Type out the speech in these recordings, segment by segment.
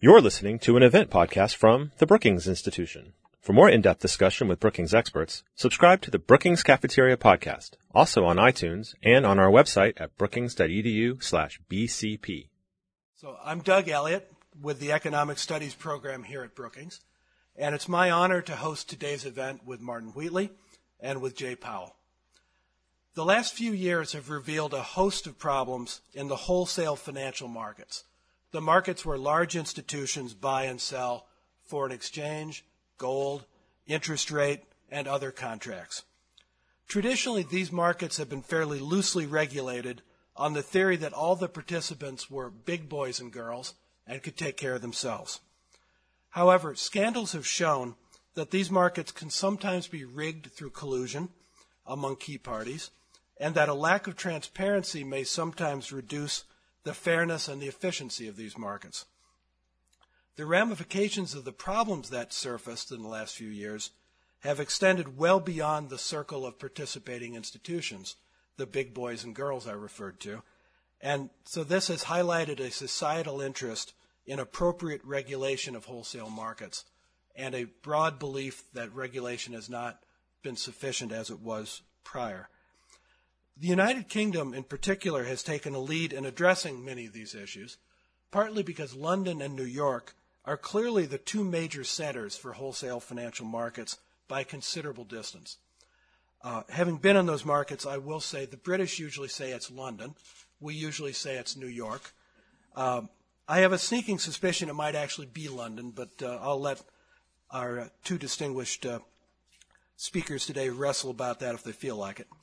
You're listening to an event podcast from the Brookings Institution. For more in-depth discussion with Brookings experts, subscribe to the Brookings Cafeteria podcast, also on iTunes and on our website at brookings.edu/BCP. So I'm Doug Elliott with the Economic Studies program here at Brookings, and it's my honor to host today's event with Martin Wheatley and with Jay Powell. The last few years have revealed a host of problems in the wholesale financial markets, the markets where large institutions buy and sell foreign exchange, gold, interest rate, and other contracts. Traditionally, these markets have been fairly loosely regulated on the theory that all the participants were big boys and girls and could take care of themselves. However, scandals have shown that these markets can sometimes be rigged through collusion among key parties, and that a lack of transparency may sometimes reduce the fairness and the efficiency of these markets. The ramifications of the problems that surfaced in the last few years have extended well beyond the circle of participating institutions, the big boys and girls I referred to, and so this has highlighted a societal interest in appropriate regulation of wholesale markets and a broad belief that regulation has not been sufficient as it was prior. The United Kingdom, in particular, has taken a lead in addressing many of these issues, partly because London and New York are clearly the two major centers for wholesale financial markets by a considerable distance. Having been in those markets, I will say the British usually say it's London. We usually say it's New York. I have a sneaking suspicion it might actually be London, but I'll let our two distinguished speakers today wrestle about that if they feel like it.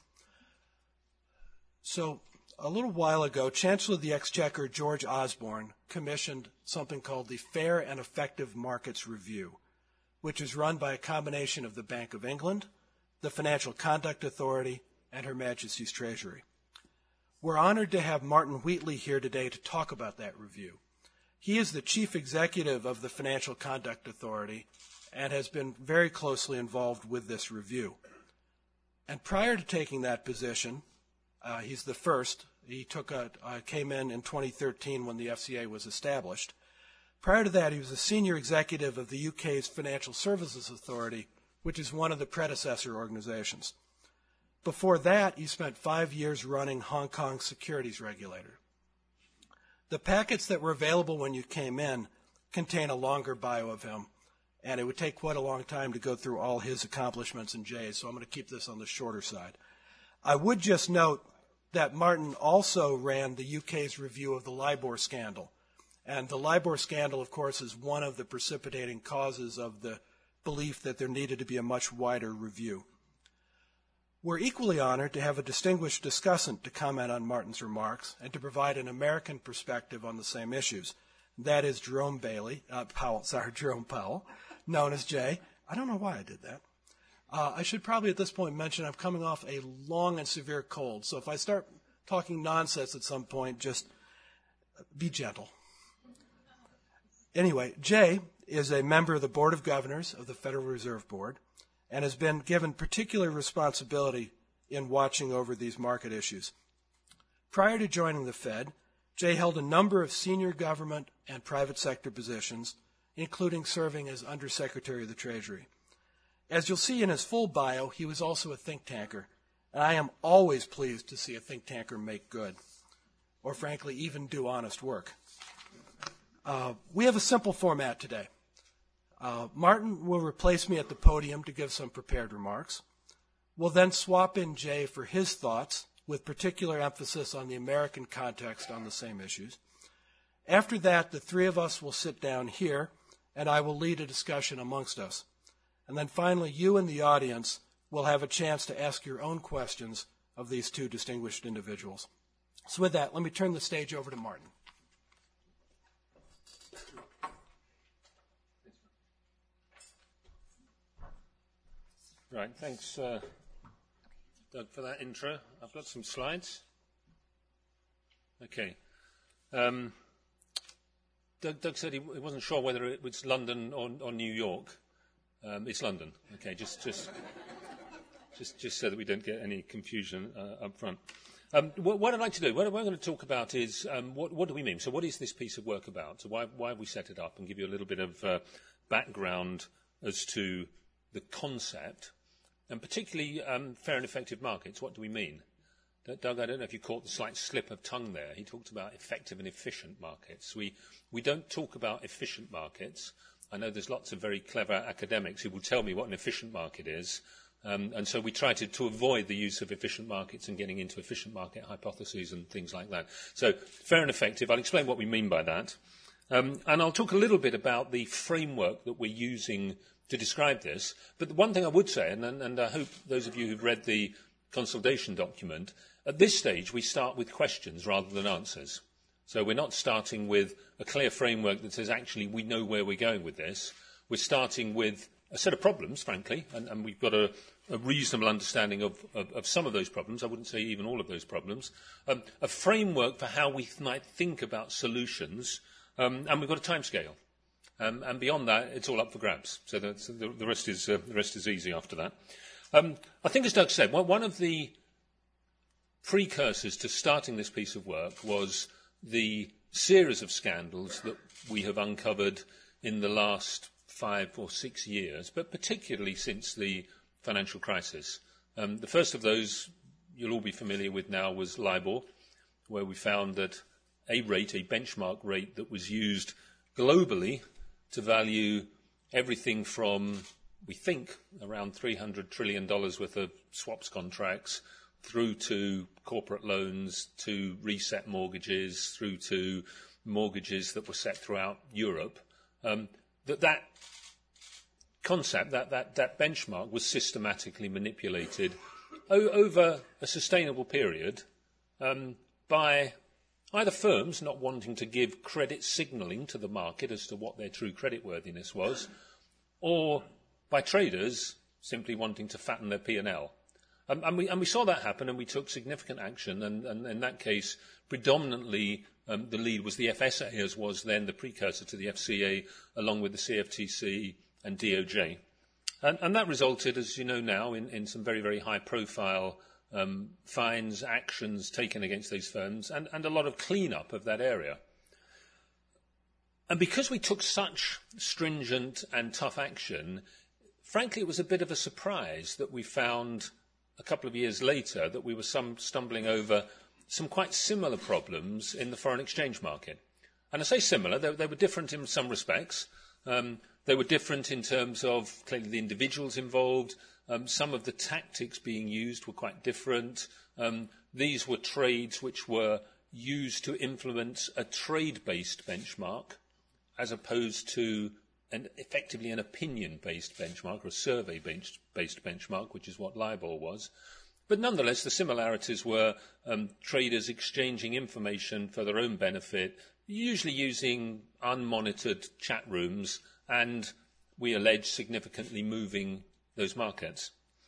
So, a little while ago, Chancellor of the Exchequer George Osborne commissioned something called the Fair and Effective Markets Review, which is run by a combination of the Bank of England, the Financial Conduct Authority, and Her Majesty's Treasury. We're honored to have Martin Wheatley here today to talk about that review. He is the chief executive of the Financial Conduct Authority and has been very closely involved with this review. And prior to taking that position, he's the first. He came in 2013 when the FCA was established. Prior to that, he was a senior executive of the UK's Financial Services Authority, which is one of the predecessor organizations. Before that, he spent 5 years running Hong Kong's securities regulator. The packets that were available when you came in contain a longer bio of him, and it would take quite a long time to go through all his accomplishments and Jay's, so I'm going to keep this on the shorter side. I would just note that Martin also ran the UK's review of the LIBOR scandal. And the LIBOR scandal, of course, is one of the precipitating causes of the belief that there needed to be a much wider review. We're equally honored to have a distinguished discussant to comment on Martin's remarks and to provide an American perspective on the same issues. That is Jerome Powell, known as Jay. I don't know why I did that. I should probably at this point mention I'm coming off a long and severe cold, so if I start talking nonsense at some point, just be gentle. Anyway, Jay is a member of the Board of Governors of the Federal Reserve Board and has been given particular responsibility in watching over these market issues. Prior to joining the Fed, Jay held a number of senior government and private sector positions, including serving as Undersecretary of the Treasury. As you'll see in his full bio, he was also a think tanker, and I am always pleased to see a think tanker make good, or frankly, even do honest work. We have a simple format today. Martin will replace me at the podium to give some prepared remarks. We'll then swap in Jay for his thoughts, with particular emphasis on the American context on the same issues. After that, the three of us will sit down here, and I will lead a discussion amongst us. And then finally, you in the audience will have a chance to ask your own questions of these two distinguished individuals. So with that, let me turn the stage over to Martin. Right, thanks, Doug, for that intro. I've got some slides. Okay. Doug said he wasn't sure whether it was London or New York. It's London. Okay, just so that we don't get any confusion up front. What I'd like to do, what I'm going to talk about is what do we mean? So what is this piece of work about? So why have we set it up, and give you a little bit of background as to the concept, and particularly fair and effective markets. What do we mean? Doug, I don't know if you caught the slight slip of tongue there. He talked about effective and efficient markets. We don't talk about efficient markets. I know there's lots of very clever academics who will tell me what an efficient market is. And so we try to avoid the use of efficient markets and getting into efficient market hypotheses and things like that. So fair and effective, I'll explain what we mean by that. And I'll talk a little bit about the framework that we're using to describe this. But the one thing I would say, and I hope those of you who've read the consultation document, at this stage we start with questions rather than answers. So we're not starting with a clear framework that says, actually, we know where we're going with this. We're starting with a set of problems, frankly, and we've got a reasonable understanding of some of those problems. I wouldn't say even all of those problems. A framework for how we might think about solutions, and we've got a timescale. And beyond that, it's all up for grabs. So the rest is easy after that. I think, as Doug said, one of the precursors to starting this piece of work was the series of scandals that we have uncovered in the last 5 or 6 years, but particularly since the financial crisis. The first of those you'll all be familiar with now was LIBOR, where we found that a benchmark rate that was used globally to value everything from, we think, around $300 trillion worth of swaps contracts through to corporate loans, to reset mortgages, through to mortgages that were set throughout Europe, that concept, that benchmark was systematically manipulated over a sustainable period by either firms not wanting to give credit signalling to the market as to what their true creditworthiness was, or by traders simply wanting to fatten their P&L. And we saw that happen, and we took significant action, and in that case, predominantly the lead was the FSA, as was then the precursor to the FCA, along with the CFTC and DOJ. And that resulted, as you know now, in some very, very high-profile fines, actions taken against these firms, and a lot of clean-up of that area. And because we took such stringent and tough action, frankly, it was a bit of a surprise that we found a couple of years later that we were stumbling over some quite similar problems in the foreign exchange market. And I say similar, they were different in some respects. They were different in terms of clearly the individuals involved. Some of the tactics being used were quite different. These were trades which were used to influence a trade-based benchmark as opposed to effectively an opinion-based benchmark or a survey-based benchmark, which is what LIBOR was. But nonetheless, the similarities were traders exchanging information for their own benefit, usually using unmonitored chat rooms, and we allege significantly moving those markets.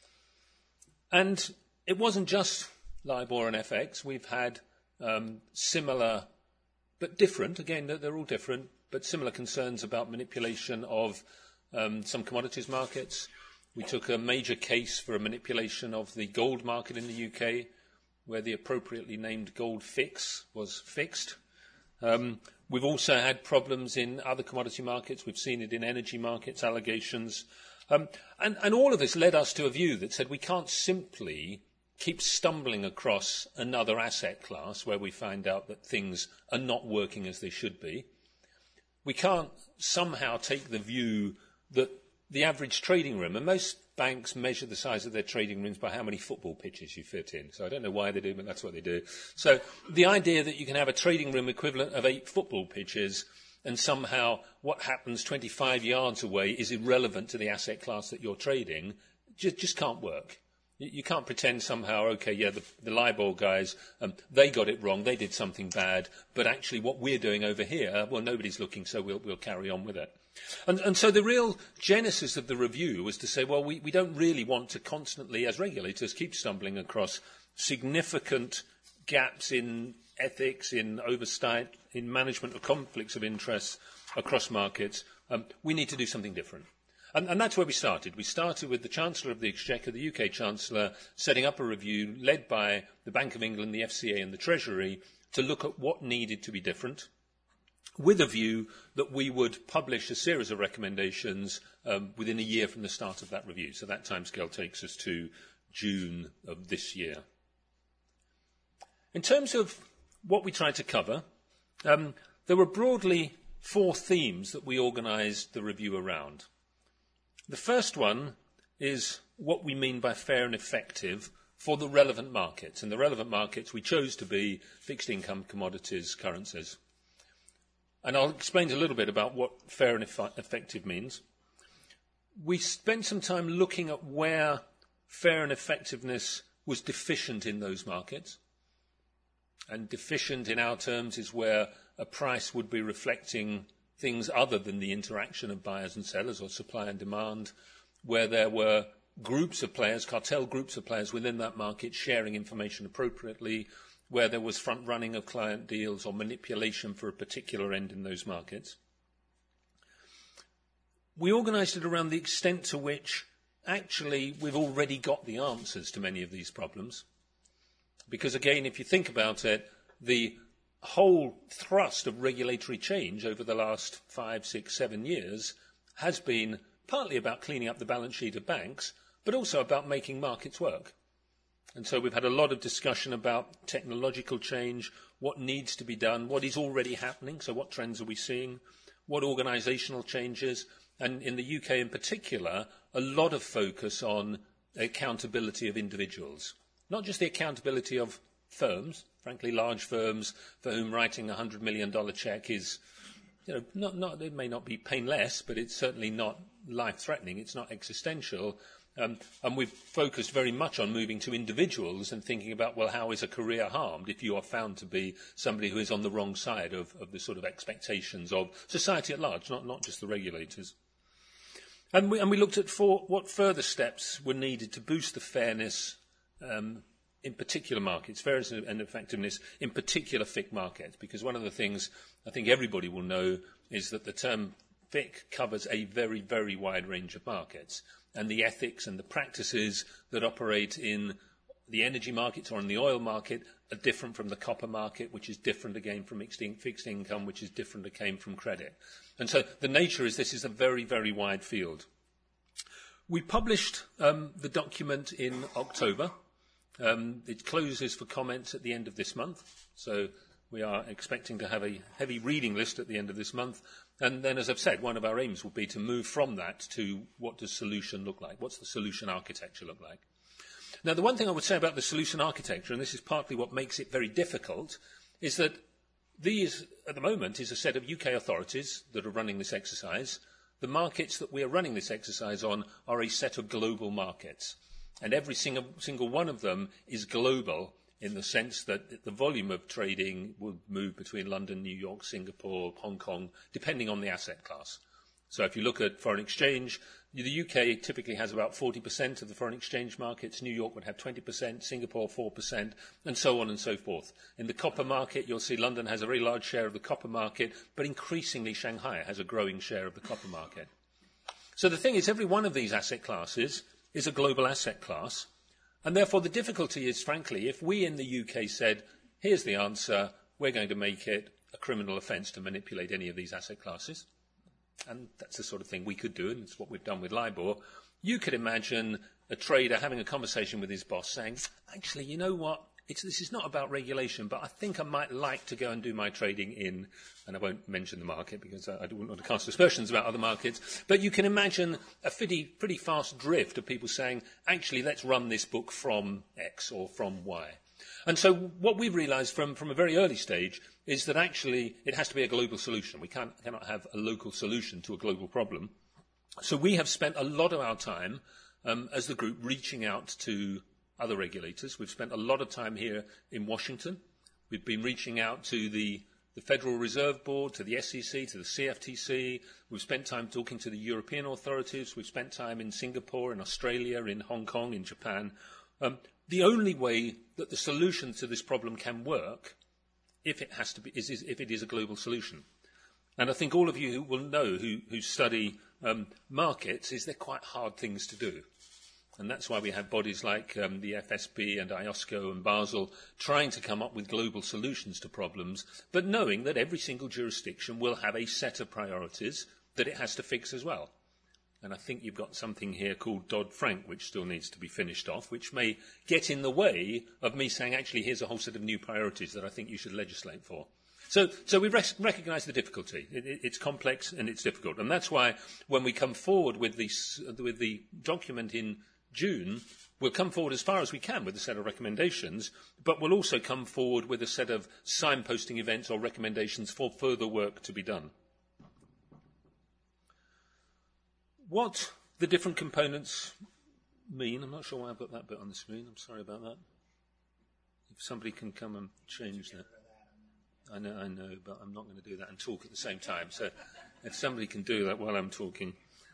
And it wasn't just LIBOR and FX. We've had similar but different, again, they're all different, but similar concerns about manipulation of some commodities markets. We took a major case for a manipulation of the gold market in the UK, where the appropriately named gold fix was fixed. We've also had problems in other commodity markets. We've seen it in energy markets, allegations. And all of this led us to a view that said we can't simply keep stumbling across another asset class where we find out that things are not working as they should be. We can't somehow take the view that the average trading room, and most banks measure the size of their trading rooms by how many football pitches you fit in. So I don't know why they do, but that's what they do. So the idea that you can have a trading room equivalent of 8 football pitches and somehow what happens 25 yards away is irrelevant to the asset class that you're trading just can't work. You can't pretend somehow, okay, yeah, the LIBOR guys, they got it wrong, they did something bad, but actually what we're doing over here, well, nobody's looking, so we'll carry on with it. And so the real genesis of the review was to say, well, we don't really want to constantly, as regulators, keep stumbling across significant gaps in ethics, in oversight, in management of conflicts of interest across markets. We need to do something different. And that's where we started. We started with the Chancellor of the Exchequer, the UK Chancellor, setting up a review led by the Bank of England, the FCA and the Treasury to look at what needed to be different, with a view that we would publish a series of recommendations within a year from the start of that review. So that timescale takes us to June of this year. In terms of what we tried to cover, there were broadly 4 themes that we organised the review around. The first one is what we mean by fair and effective for the relevant markets. And the relevant markets we chose to be fixed income, commodities, currencies. And I'll explain a little bit about what fair and effective means. We spent some time looking at where fair and effectiveness was deficient in those markets. And deficient in our terms is where a price would be reflecting things other than the interaction of buyers and sellers or supply and demand, where there were groups of players, cartel groups of players within that market sharing information appropriately, where there was front running of client deals or manipulation for a particular end in those markets. We organised it around the extent to which actually we've already got the answers to many of these problems. Because again, if you think about it, the whole thrust of regulatory change over the last 5, 6, 7 years has been partly about cleaning up the balance sheet of banks, but also about making markets work. And so we've had a lot of discussion about technological change, what needs to be done, what is already happening, so what trends are we seeing, what organisational changes, and in the UK in particular, a lot of focus on accountability of individuals. Not just the accountability of firms, frankly large firms for whom writing a $100 million cheque is, it may not be painless, but it's certainly not life-threatening, it's not existential. And we've focused very much on moving to individuals and thinking about, well, how is a career harmed if you are found to be somebody who is on the wrong side of the sort of expectations of society at large, not just the regulators. And we looked at what further steps were needed to boost the fairness in particular markets, fairness and effectiveness in particular FIC markets, because one of the things I think everybody will know is that the term FIC covers a very, very wide range of markets, and the ethics and the practices that operate in the energy markets or in the oil market are different from the copper market, which is different again from fixed income, which is different again from credit. And so the nature is this is a very, very wide field. We published the document in October. It closes for comments at the end of this month, so we are expecting to have a heavy reading list at the end of this month. And then, as I've said, one of our aims will be to move from that to what does solution look like? What's the solution architecture look like? Now, the one thing I would say about the solution architecture, and this is partly what makes it very difficult, is that these, at the moment, is a set of UK authorities that are running this exercise. The markets that we are running this exercise on are a set of global markets. And every single one of them is global in the sense that the volume of trading will move between London, New York, Singapore, Hong Kong, depending on the asset class. So if you look at foreign exchange, the UK typically has about 40% of the foreign exchange markets. New York would have 20%, Singapore 4%, and so on and so forth. In the copper market, you'll see London has a very large share of the copper market, but increasingly Shanghai has a growing share of the copper market. So the thing is, every one of these asset classes is a global asset class, and therefore the difficulty is, frankly, if we in the UK said, here's the answer, we're going to make it a criminal offence to manipulate any of these asset classes, and that's the sort of thing we could do, and it's what we've done with LIBOR. You could imagine a trader having a conversation with his boss saying, actually, you know what, this is not about regulation, but I think I might like to go and do my trading in, and I won't mention the market because I don't want to cast aspersions about other markets, but you can imagine a pretty fast drift of people saying, actually, let's run this book from X or from Y. And so what we've realised from a very early stage is that actually it has to be a global solution. We cannot have a local solution to a global problem. So we have spent a lot of our time as the group reaching out to other regulators. We've spent a lot of time here in Washington. We've been reaching out to the Federal Reserve Board, to the SEC, to the CFTC. We've spent time talking to the European authorities. We've spent time in Singapore, in Australia, in Hong Kong, in Japan. The only way that the solution to this problem can work, if it is a global solution. And I think all of you will know who study markets is they're quite hard things to do. And that's why we have bodies like the FSB and IOSCO and Basel trying to come up with global solutions to problems, but knowing that every single jurisdiction will have a set of priorities that it has to fix as well. And I think you've got something here called Dodd-Frank, which still needs to be finished off, which may get in the way of me saying, actually, here's a whole set of new priorities that I think you should legislate for. So we recognise the difficulty. It's complex and it's difficult. And that's why when we come forward with the document in June, we'll come forward as far as we can with a set of recommendations, but we'll also come forward with a set of signposting events or recommendations for further work to be done. What the different components mean, I'm not sure why I've got that bit on the screen. I'm sorry about that. If somebody can come and change that. I know, but I'm not going to do that and talk at the same time. So if somebody can do that while I'm talking.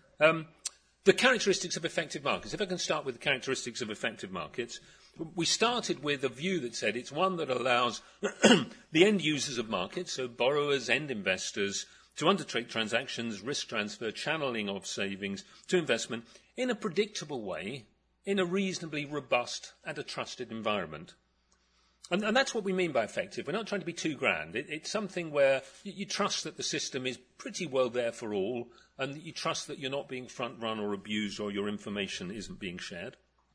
The characteristics of effective markets. If I can start with the characteristics of effective markets, we started with a view that said it's one that allows the end users of markets, so borrowers, end investors, to undertake transactions, risk transfer, channeling of savings to investment in a predictable way, in a reasonably robust and a trusted environment. And that's what we mean by effective. We're not trying to be too grand. It's something where you trust that the system is pretty well there for all, and you trust that you're not being front-run or abused or your information isn't being shared.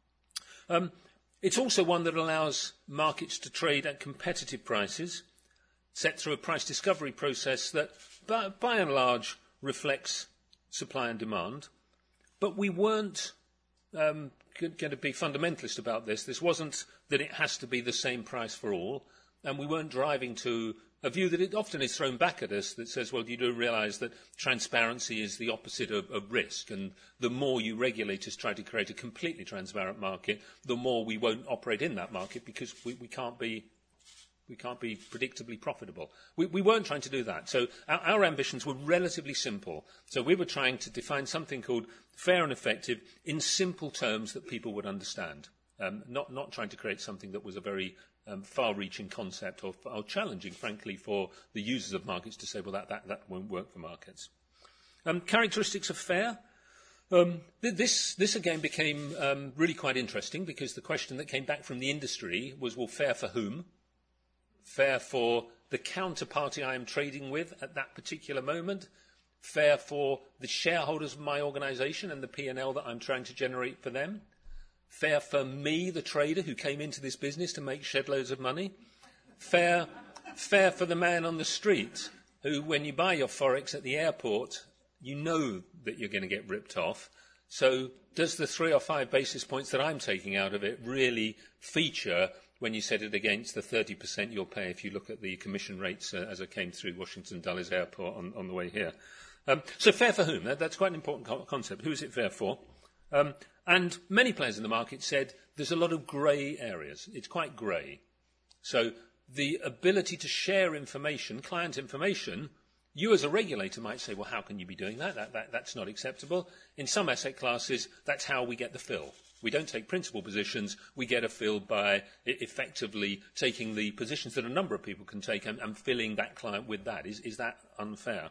It's also one that allows markets to trade at competitive prices, set through a price discovery process that, by and large, reflects supply and demand. But we weren't going to be fundamentalist about this. This wasn't that it has to be the same price for all, and we weren't driving to a view that it often is thrown back at us that says, well, you do realise that transparency is the opposite of risk, and the more you regulators try to create a completely transparent market, the more we won't operate in that market because we can't be predictably profitable. We weren't trying to do that. So our ambitions were relatively simple. So we were trying to define something called fair and effective in simple terms that people would understand, not trying to create something that was a very far-reaching concept or challenging, frankly, for the users of markets to say, well, that won't work for markets. Characteristics of fair. This again became really quite interesting because the question that came back from the industry was, well, fair for whom? Fair for the counterparty I am trading with at that particular moment, fair for the shareholders of my organisation and the P&L that I'm trying to generate for them, fair for me, the trader who came into this business to make shed loads of money, fair for the man on the street who, when you buy your Forex at the airport, you know that you're going to get ripped off. So does the 3 or 5 basis points that I'm taking out of it really feature when you set it against the 30% you'll pay if you look at the commission rates as I came through Washington Dulles Airport on the way here? So fair for whom? That's quite an important concept. Who is it fair for? And many players in the market said there's a lot of grey areas. It's quite grey. So the ability to share information, client information, you as a regulator might say, well, how can you be doing that? That's not acceptable. In some asset classes, that's how we get the fill. We don't take principal positions. We get a fill by effectively taking the positions that a number of people can take and filling that client with that. Is that unfair?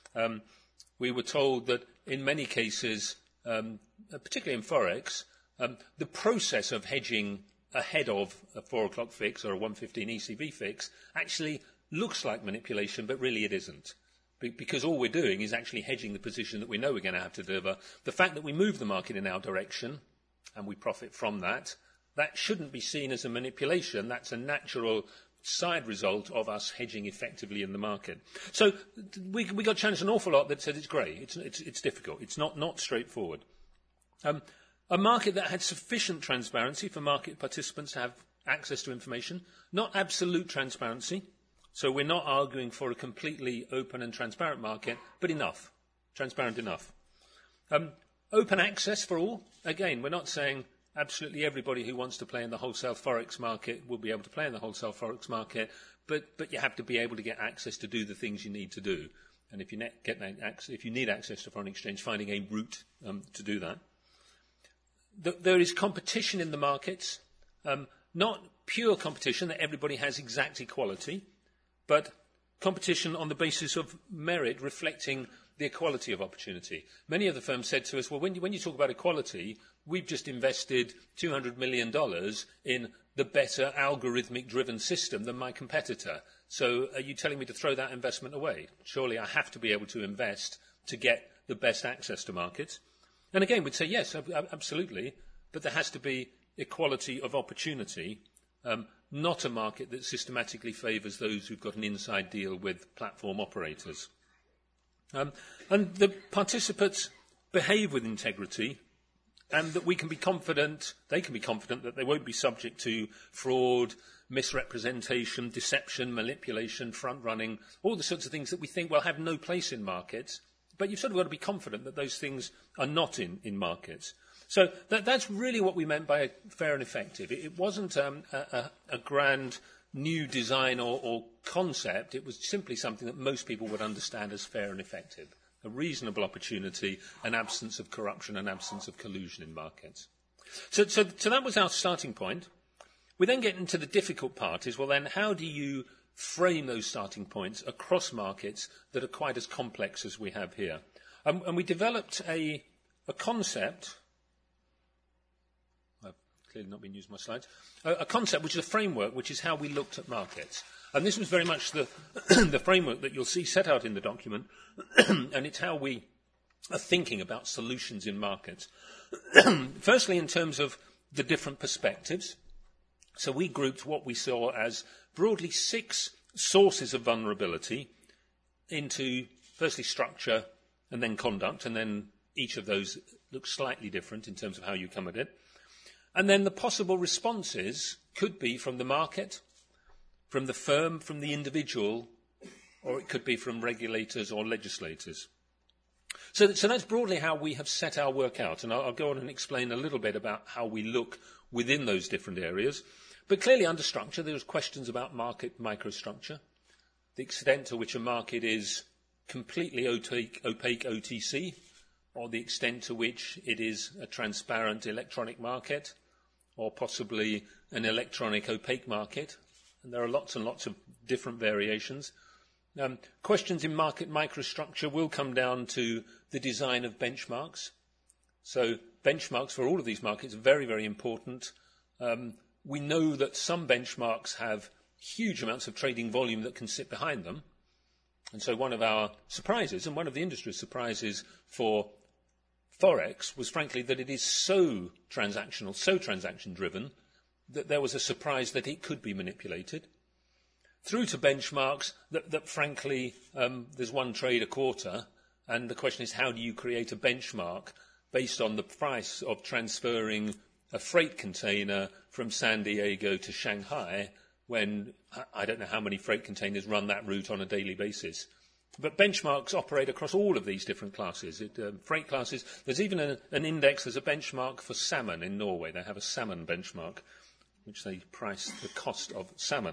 We were told that in many cases, particularly in Forex, the process of hedging ahead of a 4 o'clock fix or a 115 ECB fix actually looks like manipulation, but really it isn't. Because all we're doing is actually hedging the position that we know we're going to have to deliver. The fact that we move the market in our direction and we profit from that, that shouldn't be seen as a manipulation. That's a natural side result of us hedging effectively in the market. So we got challenged an awful lot that said it's grey. It's difficult. It's not straightforward. A market that had sufficient transparency for market participants to have access to information, not absolute transparency. So we're not arguing for a completely open and transparent market, but enough, transparent enough. Open access for all. Again, we're not saying absolutely everybody who wants to play in the wholesale Forex market will be able to play in the wholesale Forex market, but you have to be able to get access to do the things you need to do. And if you need access to foreign exchange, finding a route to do that. There is competition in the markets, not pure competition that everybody has exact equality, but competition on the basis of merit, reflecting the equality of opportunity. Many of the firms said to us, well, when you talk about equality, we've just invested $200 million in the better algorithmic-driven system than my competitor. So are you telling me to throw that investment away? Surely I have to be able to invest to get the best access to markets. And again, we'd say, yes, absolutely, but there has to be equality of opportunity, not a market that systematically favours those who've got an inside deal with platform operators. And the participants behave with integrity, and that we can be confident, they can be confident that they won't be subject to fraud, misrepresentation, deception, manipulation, front-running, all the sorts of things that we think will have no place in markets. But you've sort of got to be confident that those things are not in markets. So that's really what we meant by fair and effective. It wasn't a grand new design or concept. It was simply something that most people would understand as fair and effective. A reasonable opportunity, an absence of corruption, an absence of collusion in markets. So that was our starting point. We then get into the difficult part is, well then, how do you frame those starting points across markets that are quite as complex as we have here? And we developed a concept. I've clearly not been using my slides. A concept which is a framework, which is how we looked at markets. And this was very much the, the framework that you'll see set out in the document, and it's how we are thinking about solutions in markets. Firstly, in terms of the different perspectives. So we grouped what we saw as broadly 6 sources of vulnerability into, firstly, structure and then conduct, and then each of those looks slightly different in terms of how you come at it. And then the possible responses could be from the market, from the firm, from the individual, or it could be from regulators or legislators. So that's broadly how we have set our work out, and I'll go on and explain a little bit about how we look within those different areas. But clearly under structure, there's questions about market microstructure, the extent to which a market is completely opaque OTC, or the extent to which it is a transparent electronic market, or possibly an electronic opaque market. And there are lots and lots of different variations. Questions in market microstructure will come down to the design of benchmarks. So benchmarks for all of these markets are very, very important. We know that some benchmarks have huge amounts of trading volume that can sit behind them. And so one of our surprises, and one of the industry's surprises for Forex, was frankly that it is so transactional, so transaction-driven, that there was a surprise that it could be manipulated. Through to benchmarks that frankly, there's one trade a quarter, and the question is, how do you create a benchmark based on the price of transferring a freight container from San Diego to Shanghai when I don't know how many freight containers run that route on a daily basis. But benchmarks operate across all of these different classes, freight classes. There's even an index, there's a benchmark for salmon in Norway. They have a salmon benchmark, which they price the cost of salmon.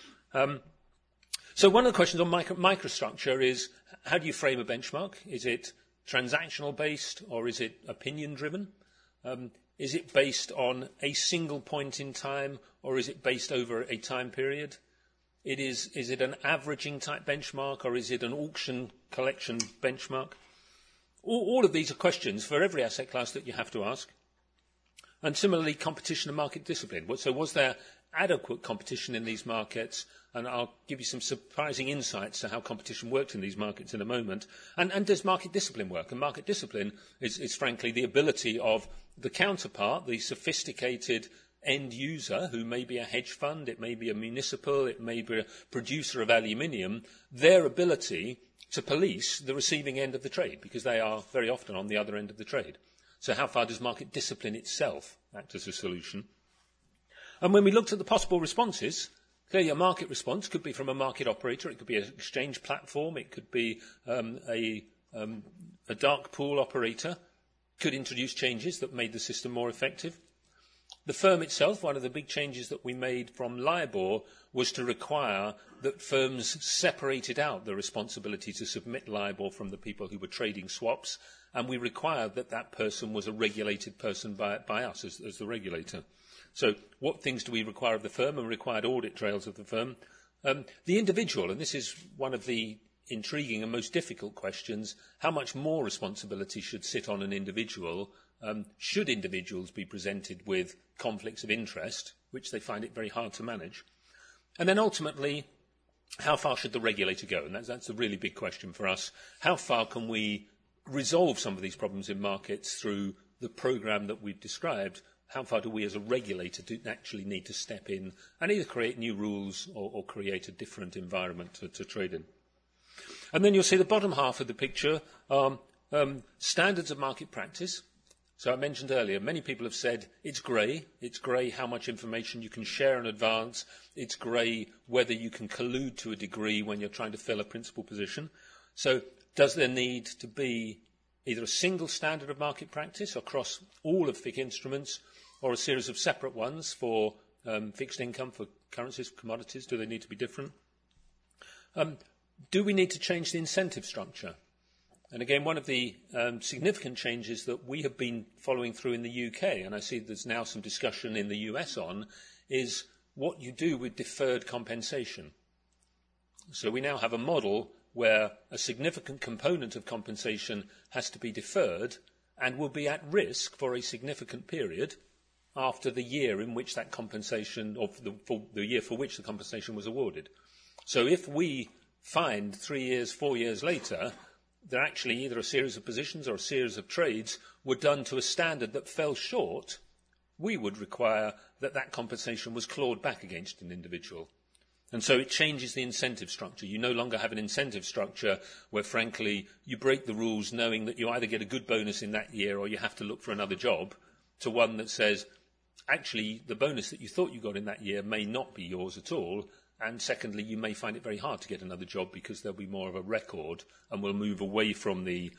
So one of the questions on microstructure is, how do you frame a benchmark? Is it transactional based or is it opinion driven? Is it based on a single point in time or is it based over a time period? Is it an averaging type benchmark or is it an auction collection benchmark? All of these are questions for every asset class that you have to ask. And similarly, competition and market discipline. So was there adequate competition in these markets? And I'll give you some surprising insights to how competition worked in these markets in a moment. And does market discipline work? And market discipline is frankly the ability of the counterpart, the sophisticated end user, who may be a hedge fund, it may be a municipal, it may be a producer of aluminium, their ability to police the receiving end of the trade, because they are very often on the other end of the trade. So how far does market discipline itself act as a solution? And when we looked at the possible responses, clearly a market response could be from a market operator, it could be an exchange platform, it could be a dark pool operator, could introduce changes that made the system more effective. The firm itself, one of the big changes that we made from LIBOR was to require that firms separated out the responsibility to submit LIBOR from the people who were trading swaps, and we required that that person was a regulated person by us as the regulator. So what things do we require of the firm, and required audit trails of the firm? The individual, and this is one of the intriguing and most difficult questions. How much more responsibility should sit on an individual? Should individuals be presented with conflicts of interest, which they find it very hard to manage? And then ultimately, how far should the regulator go? And that's a really big question for us. How far can we resolve some of these problems in markets through the programme that we've described? How far do we as a regulator actually need to step in and either create new rules or create a different environment to trade in? And then you'll see the bottom half of the picture are standards of market practice. So I mentioned earlier, many people have said it's grey. It's grey how much information you can share in advance. It's grey whether you can collude to a degree when you're trying to fill a principal position. So does there need to be either a single standard of market practice across all of FIC instruments or a series of separate ones for fixed income, for currencies, for commodities? Do they need to be different? Do we need to change the incentive structure? And again, one of the significant changes that we have been following through in the UK, and I see there's now some discussion in the US on, is what you do with deferred compensation. So we now have a model where a significant component of compensation has to be deferred and will be at risk for a significant period after the year in which that compensation, or for the year for which the compensation was awarded. So if we find 3 years, 4 years later that actually either a series of positions or a series of trades were done to a standard that fell short, we would require that compensation was clawed back against an individual. And so it changes the incentive structure. You no longer have an incentive structure where, frankly, you break the rules knowing that you either get a good bonus in that year or you have to look for another job, to one that says, actually, the bonus that you thought you got in that year may not be yours at all. And secondly, you may find it very hard to get another job because there'll be more of a record, and we'll move away from the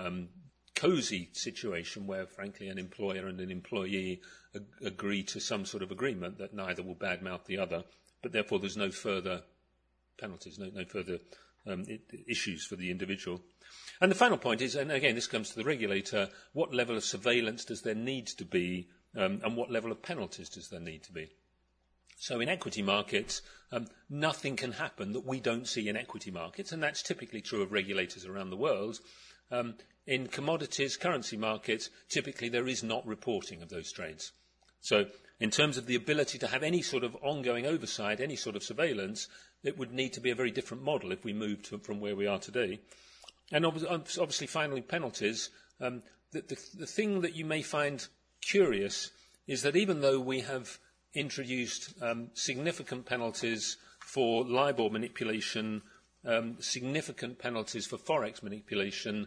cosy situation where, frankly, an employer and an employee agree to some sort of agreement that neither will badmouth the other, but therefore there's no further penalties, no further issues for the individual. And the final point is, and again, this comes to the regulator, what level of surveillance does there need to be, and what level of penalties does there need to be? So in equity markets, nothing can happen that we don't see in equity markets, and that's typically true of regulators around the world. In commodities, currency markets, typically there is not reporting of those trades. So in terms of the ability to have any sort of ongoing oversight, any sort of surveillance, it would need to be a very different model if we moved from where we are today. And obviously, finally, penalties. The thing that you may find curious is that even though we have introduced significant penalties for LIBOR manipulation, significant penalties for Forex manipulation,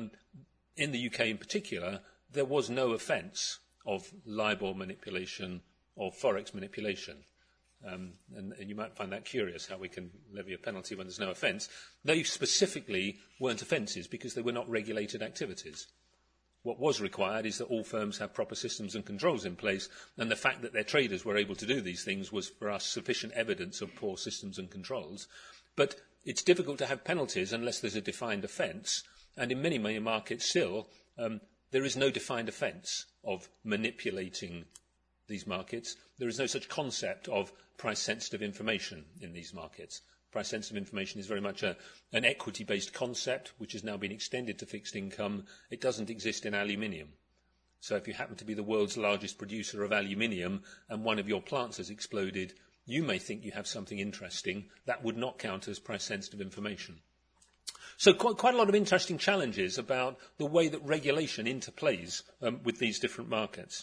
in the UK in particular, there was no offence of LIBOR manipulation or Forex manipulation. And you might find that curious, how we can levy a penalty when there's no offence. They specifically weren't offences because they were not regulated activities. What was required is that all firms have proper systems and controls in place, and the fact that their traders were able to do these things was, for us, sufficient evidence of poor systems and controls. But it's difficult to have penalties unless there's a defined offence, and in many, many markets still, there is no defined offence of manipulating these markets. There is no such concept of price-sensitive information in these markets. Price-sensitive information is very much an equity-based concept, which has now been extended to fixed income. It doesn't exist in aluminium. So if you happen to be the world's largest producer of aluminium and one of your plants has exploded, you may think you have something interesting. That would not count as price-sensitive information. So quite a lot of interesting challenges about the way that regulation interplays with these different markets.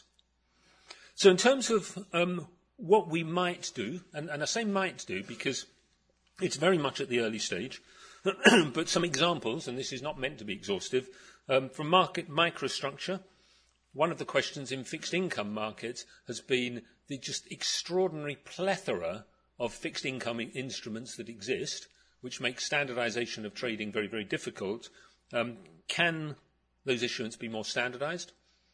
So in terms of what we might do, and I say might do because it's very much at the early stage, but some examples, and this is not meant to be exhaustive, from market microstructure. One of the questions in fixed income markets has been the just extraordinary plethora of fixed income instruments that exist, which makes standardisation of trading very, very difficult. Can those issuance be more standardised?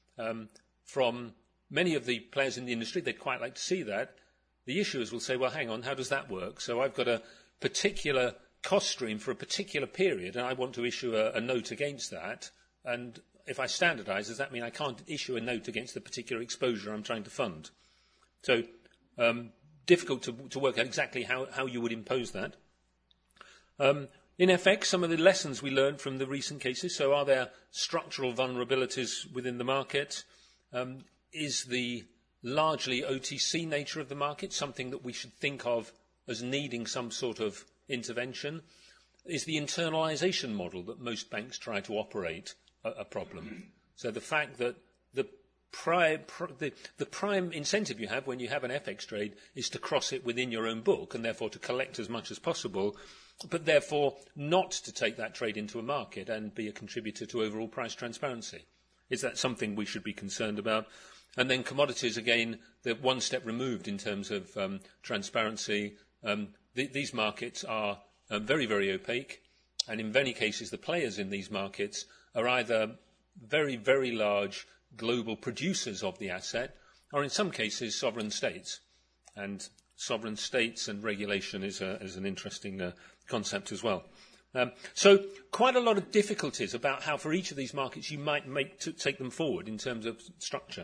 From many of the players in the industry, they'd quite like to see that. The issuers will say, well, hang on, how does that work? So I've got a particular cost stream for a particular period, and I want to issue a note against that. And if I standardise, does that mean I can't issue a note against the particular exposure I'm trying to fund? So difficult to work out exactly how you would impose that. In FX, some of the lessons we learned from the recent cases. So are there structural vulnerabilities within the market? Is the largely OTC nature of the market something that we should think of as needing some sort of intervention? Is the internalisation model that most banks try to operate a problem? So the fact that the prime incentive you have when you have an FX trade is to cross it within your own book and therefore to collect as much as possible, but therefore not to take that trade into a market and be a contributor to overall price transparency. Is that something we should be concerned about? And then commodities, again, they're one step removed in terms of transparency. These markets are very, very opaque, and in many cases the players in these markets are either very, very large global producers of the asset, or in some cases sovereign states. And sovereign states and regulation is an interesting concept as well. So quite a lot of difficulties about how for each of these markets you might take them forward in terms of structure.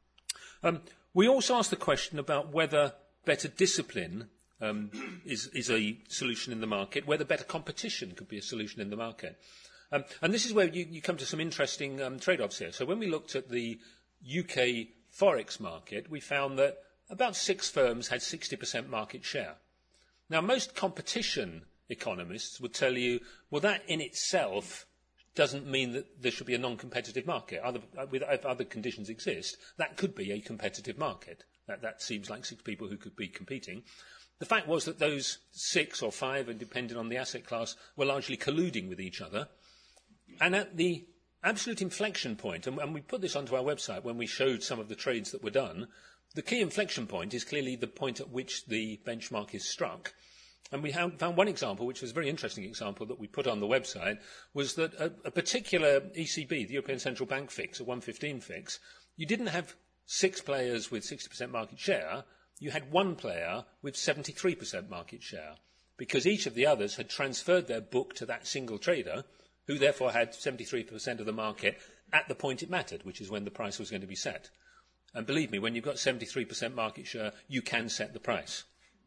We also asked the question about whether better discipline is a solution in the market, whether better competition could be a solution in the market. And this is where you come to some interesting trade-offs here. So when we looked at the UK Forex market, we found that about 6 firms had 60% market share. Now, most competition economists would tell you, well, that in itself doesn't mean that there should be a non-competitive market. If other conditions exist, that could be a competitive market. That seems like 6 people who could be competing. The fact was that those 6 or 5, and depending on the asset class, were largely colluding with each other. And at the absolute inflection point, and we put this onto our website when we showed some of the trades that were done, the key inflection point is clearly the point at which the benchmark is struck. And we found one example, which was a very interesting example that we put on the website, was that a particular ECB, the European Central Bank fix, a 115 fix, you didn't have 6 players with 60% market share, you had 1 player with 73% market share, because each of the others had transferred their book to that single trader, who therefore had 73% of the market at the point it mattered, which is when the price was going to be set. And believe me, when you've got 73% market share, you can set the price.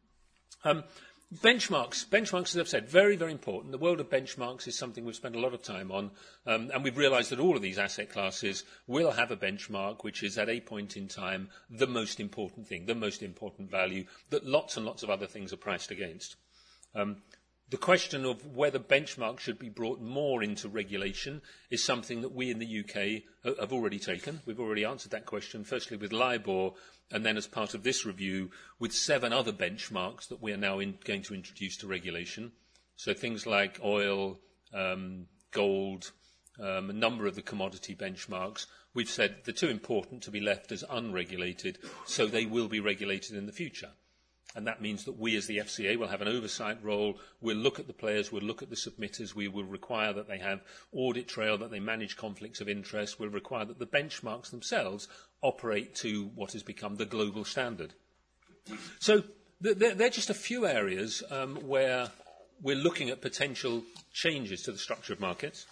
Benchmarks, as I've said, very, very important. The world of benchmarks is something we've spent a lot of time on, and we've realised that all of these asset classes will have a benchmark, which is at a point in time the most important thing, the most important value, that lots and lots of other things are priced against. The question of whether benchmarks should be brought more into regulation is something that we in the UK have already taken. We've already answered that question, firstly with LIBOR, and then as part of this review with 7 other benchmarks that we are now going to introduce to regulation. So things like oil, gold, a number of the commodity benchmarks. We've said they're too important to be left as unregulated, so they will be regulated in the future. And that means that we as the FCA will have an oversight role. We'll look at the players, we'll look at the submitters, we will require that they have audit trail, that they manage conflicts of interest, we'll require that the benchmarks themselves operate to what has become the global standard. So they're just a few areas where we're looking at potential changes to the structure of markets.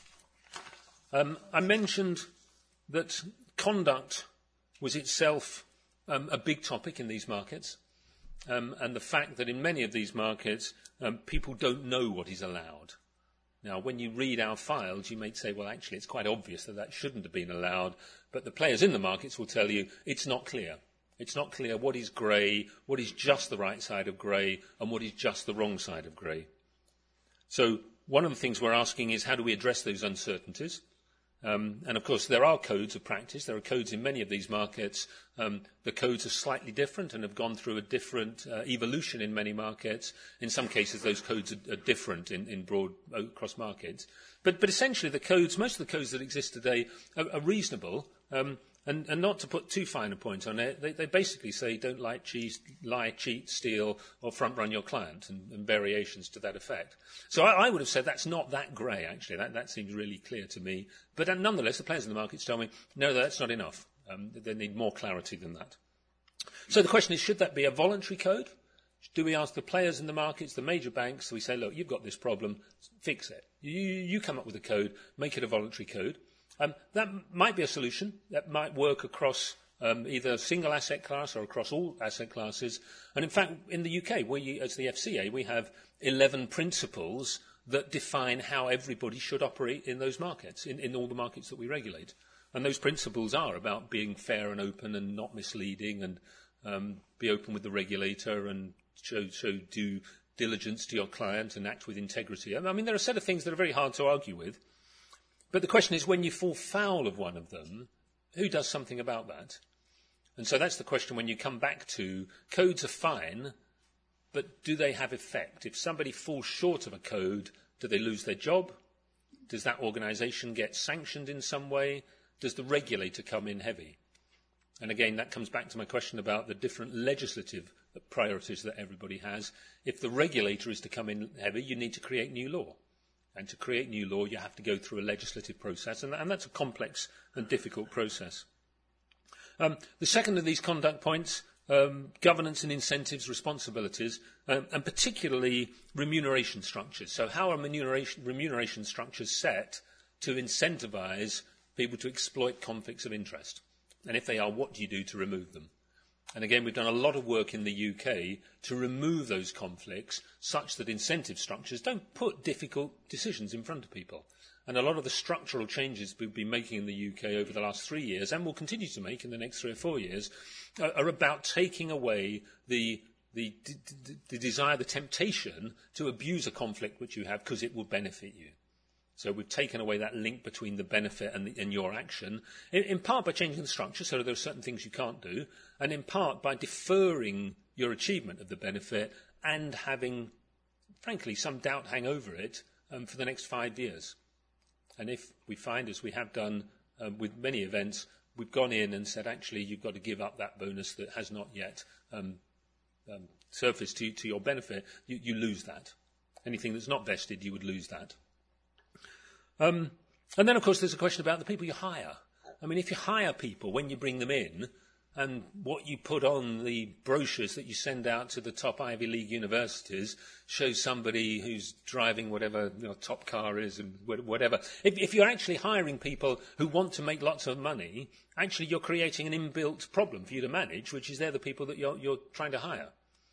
I mentioned that conduct was itself a big topic in these markets. And the fact that in many of these markets, people don't know what is allowed. Now, when you read our files, you may say, well, actually, it's quite obvious that shouldn't have been allowed. But the players in the markets will tell you it's not clear. It's not clear what is grey, what is just the right side of grey, and what is just the wrong side of grey. So one of the things we're asking is how do we address those uncertainties? And, of course, there are codes of practice. There are codes in many of these markets. The codes are slightly different and have gone through a different evolution in many markets. In some cases, those codes are different in broad across markets. But essentially, most of the codes that exist today are reasonable. And not to put too fine a point on it, they basically say don't lie, cheat, steal, or front-run your client, and variations to that effect. So I would have said that's not that grey, actually. That seems really clear to me. But nonetheless, the players in the markets tell me, no, that's not enough. They need more clarity than that. So the question is, should that be a voluntary code? Do we ask the players in the markets, the major banks, so we say, look, you've got this problem, fix it. You come up with a code, make it a voluntary code. That might be a solution. That might work across either a single asset class or across all asset classes. And in fact, in the UK, we, as the FCA, we have 11 principles that define how everybody should operate in those markets, in all the markets that we regulate. And those principles are about being fair and open and not misleading, and be open with the regulator and show due diligence to your client and act with integrity. I mean, there are a set of things that are very hard to argue with. But the question is, when you fall foul of one of them, who does something about that? And so that's the question when you come back to codes are fine, but do they have effect? If somebody falls short of a code, do they lose their job? Does that organisation get sanctioned in some way? Does the regulator come in heavy? And again, that comes back to my question about the different legislative priorities that everybody has. If the regulator is to come in heavy, you need to create new law. And to create new law, you have to go through a legislative process, and that's a complex and difficult process. The second of these conduct points, governance and incentives responsibilities, and particularly remuneration structures. So how are remuneration structures set to incentivise people to exploit conflicts of interest? And if they are, what do you do to remove them? And again, we've done a lot of work in the UK to remove those conflicts such that incentive structures don't put difficult decisions in front of people. And a lot of the structural changes we've been making in the UK over the last 3 years, and will continue to make in the next 3 or 4 years, are about taking away the desire, the temptation to abuse a conflict which you have because it will benefit you. So we've taken away that link between the benefit and your action, in part by changing the structure, so there are certain things you can't do, and in part by deferring your achievement of the benefit and having, frankly, some doubt hang over it for the next 5 years. And if we find, as we have done with many events, we've gone in and said, actually, you've got to give up that bonus that has not yet surfaced to your benefit, you lose that. Anything that's not vested, you would lose that. And then, of course, there's a question about the people you hire. I mean, if you hire people when you bring them in, and what you put on the brochures that you send out to the top Ivy League universities shows somebody who's driving whatever top car is and whatever. If you're actually hiring people who want to make lots of money, actually you're creating an inbuilt problem for you to manage, which is they're the people that you're trying to hire.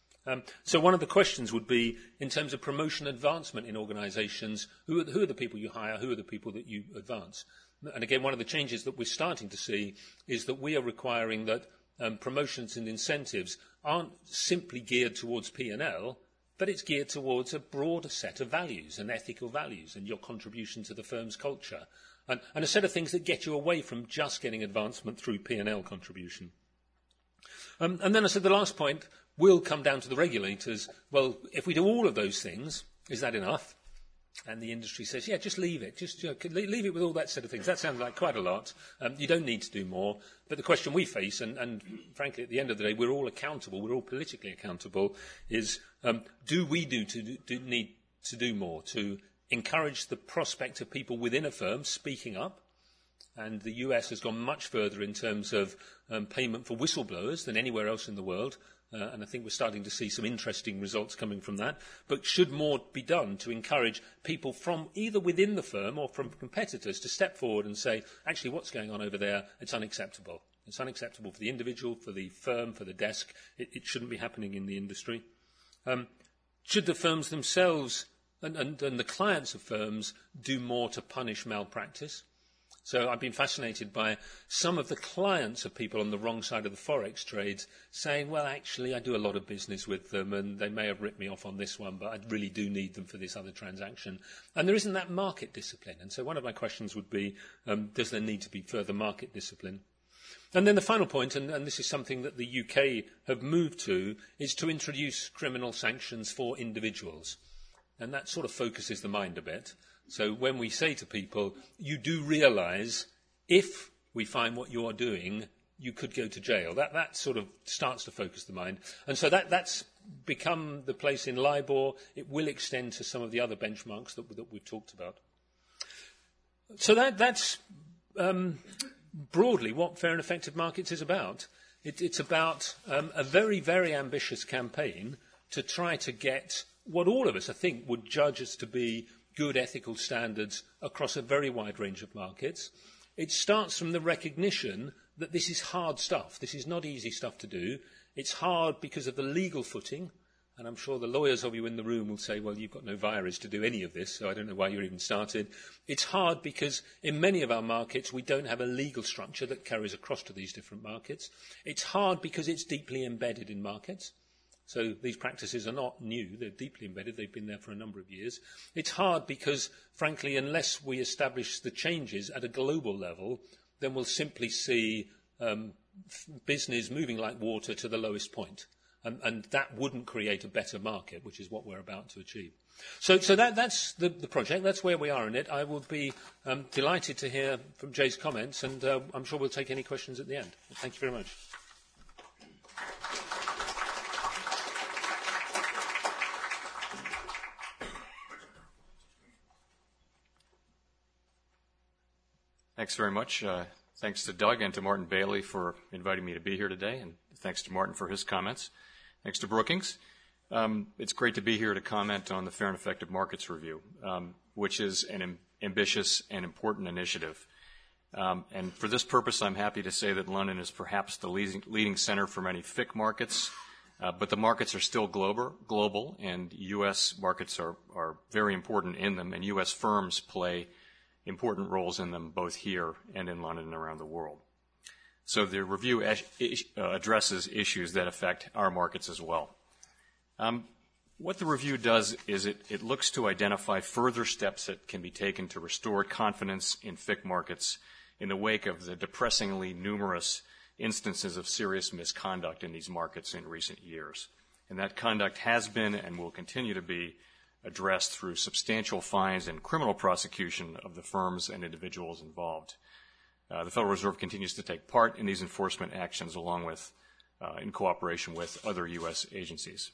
So one of the questions would be, in terms of promotion advancement in organisations, who are the people you hire, who are the people that you advance? And again, one of the changes that we're starting to see is that we are requiring that promotions and incentives aren't simply geared towards P&L, but it's geared towards a broader set of values and ethical values and your contribution to the firm's culture, and a set of things that get you away from just getting advancement through P&L contribution. And then I said the last point will come down to the regulators. Well, if we do all of those things, is that enough? And the industry says, yeah, just leave it. Just leave it with all that set of things. That sounds like quite a lot. You don't need to do more. But the question we face, and frankly, at the end of the day, we're all accountable, we're all politically accountable, is do we need to do more to encourage the prospect of people within a firm speaking up? And the US has gone much further in terms of payment for whistleblowers than anywhere else in the world. And I think we're starting to see some interesting results coming from that. But should more be done to encourage people from either within the firm or from competitors to step forward and say, actually, what's going on over there, it's unacceptable. It's unacceptable for the individual, for the firm, for the desk. It shouldn't be happening in the industry. Should the firms themselves and the clients of firms do more to punish malpractice? So I've been fascinated by some of the clients of people on the wrong side of the Forex trades saying, well, actually, I do a lot of business with them and they may have ripped me off on this one, but I really do need them for this other transaction. And there isn't that market discipline. And so one of my questions would be, does there need to be further market discipline? And then the final point, and this is something that the UK have moved to, is to introduce criminal sanctions for individuals. And that sort of focuses the mind a bit. So when we say to people, you do realise if we find what you're doing, you could go to jail. That sort of starts to focus the mind. And so that's become the place in LIBOR. It will extend to some of the other benchmarks that we've talked about. So that's broadly what Fair and Effective Markets is about. It's about a very, very ambitious campaign to try to get what all of us, I think, would judge as to be good ethical standards across a very wide range of markets. It starts from the recognition that this is hard stuff. This is not easy stuff to do. It's hard because of the legal footing. And I'm sure the lawyers of you in the room will say, well, you've got no virus to do any of this, so I don't know why you're even started. It's hard because in many of our markets, we don't have a legal structure that carries across to these different markets. It's hard because it's deeply embedded in markets. So these practices are not new. They're deeply embedded. They've been there for a number of years. It's hard because, frankly, unless we establish the changes at a global level, then we'll simply see business moving like water to the lowest point. And that wouldn't create a better market, which is what we're about to achieve. So that's the project. That's where we are in it. I will be delighted to hear from Jay's comments, and I'm sure we'll take any questions at the end. Thank you very much. Thanks very much. Thanks to Doug and to Martin Bailey for inviting me to be here today, and thanks to Martin for his comments. Thanks to Brookings. It's great to be here to comment on the Fair and Effective Markets Review, which is an ambitious and important initiative. And for this purpose, I'm happy to say that London is perhaps the leading center for many FIC markets, but the markets are still global, and U.S. markets are very important in them, and U.S. firms play important roles in them both here and in London and around the world. So the review addresses issues that affect our markets as well. What the review does is it looks to identify further steps that can be taken to restore confidence in FIC markets in the wake of the depressingly numerous instances of serious misconduct in these markets in recent years. And that conduct has been and will continue to be addressed through substantial fines and criminal prosecution of the firms and individuals involved. The Federal Reserve continues to take part in these enforcement actions along with, in cooperation with other U.S. agencies.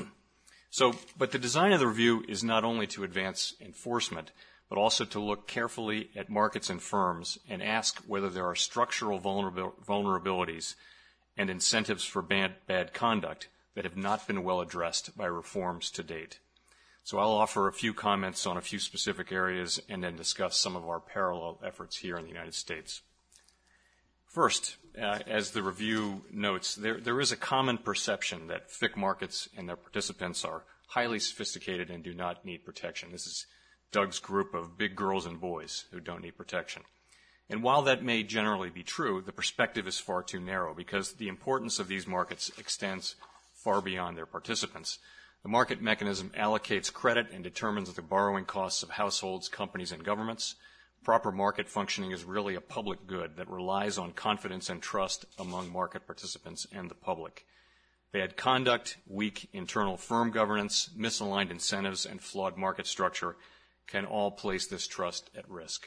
But the design of the review is not only to advance enforcement, but also to look carefully at markets and firms and ask whether there are structural vulnerabilities and incentives for bad conduct that have not been well addressed by reforms to date. So I'll offer a few comments on a few specific areas and then discuss some of our parallel efforts here in the United States. First, as the review notes, there is a common perception that FIC markets and their participants are highly sophisticated and do not need protection. This is Doug's group of big girls and boys who don't need protection. And while that may generally be true, the perspective is far too narrow because the importance of these markets extends far beyond their participants. The market mechanism allocates credit and determines the borrowing costs of households, companies, and governments. Proper market functioning is really a public good that relies on confidence and trust among market participants and the public. Bad conduct, weak internal firm governance, misaligned incentives, and flawed market structure can all place this trust at risk.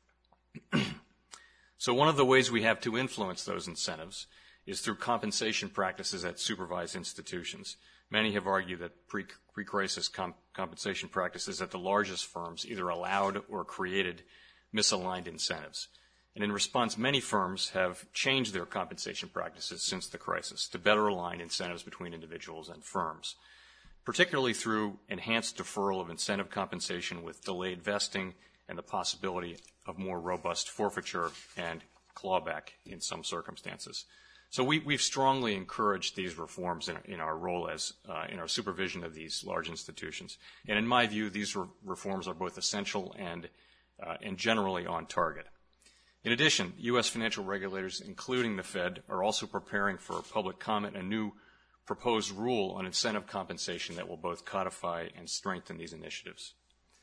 So one of the ways we have to influence those incentives is through compensation practices at supervised institutions. Many have argued that pre-crisis compensation practices at the largest firms either allowed or created misaligned incentives. And in response, many firms have changed their compensation practices since the crisis to better align incentives between individuals and firms, particularly through enhanced deferral of incentive compensation with delayed vesting and the possibility of more robust forfeiture and clawback in some circumstances. So we've strongly encouraged these reforms in our role as in our supervision of these large institutions. And in my view, these reforms are both essential and generally on target. In addition, U.S. financial regulators, including the Fed, are also preparing for public comment a new proposed rule on incentive compensation that will both codify and strengthen these initiatives.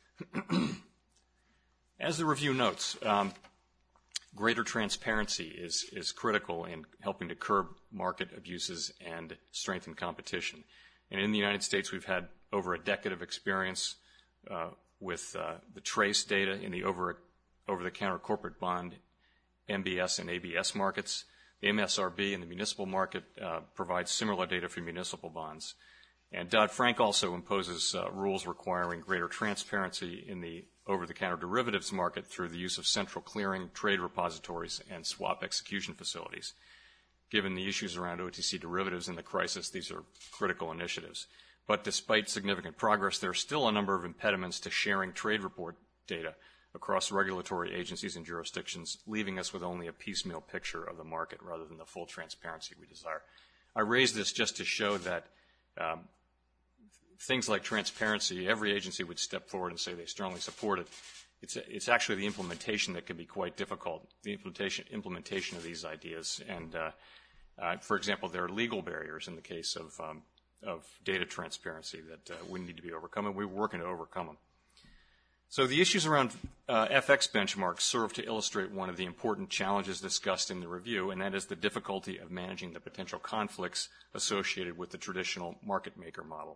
As the review notes, greater transparency is critical in helping to curb market abuses and strengthen competition. And in the United States, we've had over a decade of experience with the TRACE data in the over-the-counter corporate bond, MBS and ABS markets. The MSRB in the municipal market provides similar data for municipal bonds. And Dodd-Frank also imposes rules requiring greater transparency in the over-the-counter derivatives market through the use of central clearing, trade repositories, and swap execution facilities. Given the issues around OTC derivatives in the crisis, these are critical initiatives. But despite significant progress, there are still a number of impediments to sharing trade report data across regulatory agencies and jurisdictions, leaving us with only a piecemeal picture of the market rather than the full transparency we desire. I raise this just to show that things like transparency, every agency would step forward and say they strongly support it. It's actually the implementation that can be quite difficult, the implementation of these ideas. And, for example, there are legal barriers in the case of data transparency that we need to be overcome, and we're working to overcome them. So the issues around FX benchmarks serve to illustrate one of the important challenges discussed in the review, and that is the difficulty of managing the potential conflicts associated with the traditional market maker model.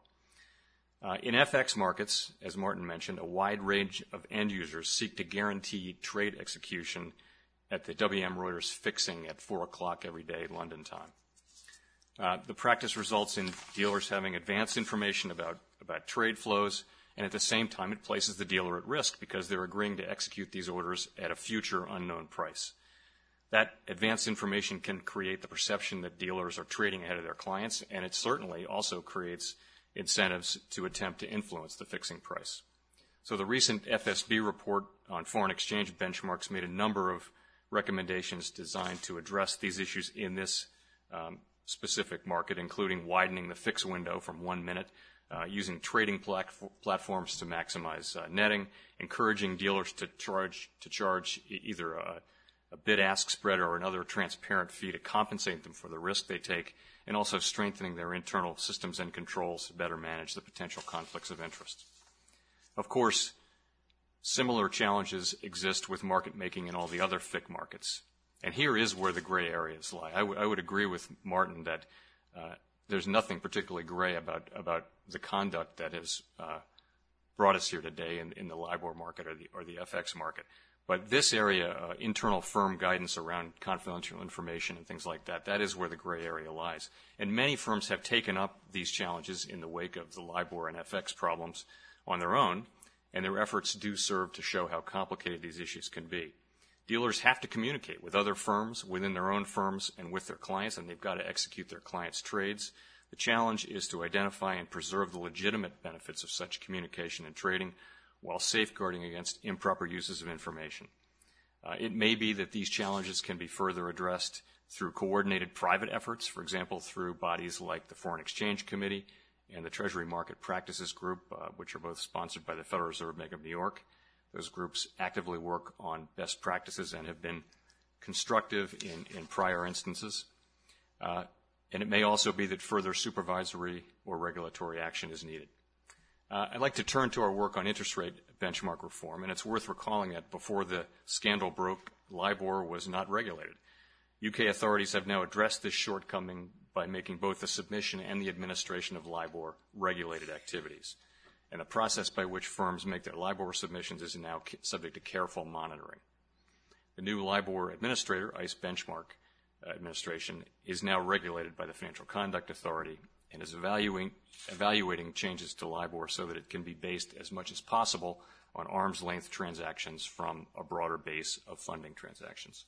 In FX markets, as Martin mentioned, a wide range of end users seek to guarantee trade execution at the WM Reuters fixing at 4 o'clock every day London time. The practice results in dealers having advanced information about trade flows, and at the same time it places the dealer at risk because they're agreeing to execute these orders at a future unknown price. That advanced information can create the perception that dealers are trading ahead of their clients, and it certainly also creates incentives to attempt to influence the fixing price. So the recent FSB report on foreign exchange benchmarks made a number of recommendations designed to address these issues in this specific market, including widening the fix window from 1 minute, using trading platforms to maximize netting, encouraging dealers to charge either a bid-ask spread or another transparent fee to compensate them for the risk they take, and also strengthening their internal systems and controls to better manage the potential conflicts of interest. Of course, similar challenges exist with market making in all the other FIC markets. And here is where the gray areas lie. I would agree with Martin that there's nothing particularly gray about the conduct that has brought us here today in the LIBOR market or the FX market. But this area, internal firm guidance around confidential information and things like that, that is where the gray area lies. And many firms have taken up these challenges in the wake of the LIBOR and FX problems on their own, and their efforts do serve to show how complicated these issues can be. Dealers have to communicate with other firms, within their own firms, and with their clients, and they've got to execute their clients' trades. The challenge is to identify and preserve the legitimate benefits of such communication and trading while safeguarding against improper uses of information. It may be that these challenges can be further addressed through coordinated private efforts, for example, through bodies like the Foreign Exchange Committee and the Treasury Market Practices Group, which are both sponsored by the Federal Reserve Bank of New York. Those groups actively work on best practices and have been constructive in prior instances. And it may also be that further supervisory or regulatory action is needed. I'd like to turn to our work on interest rate benchmark reform, and it's worth recalling that before the scandal broke, LIBOR was not regulated. UK authorities have now addressed this shortcoming by making both the submission and the administration of LIBOR regulated activities. And the process by which firms make their LIBOR submissions is now subject to careful monitoring. The new LIBOR administrator, ICE Benchmark Administration, is now regulated by the Financial Conduct Authority and is evaluating changes to LIBOR so that it can be based as much as possible on arm's length transactions from a broader base of funding transactions.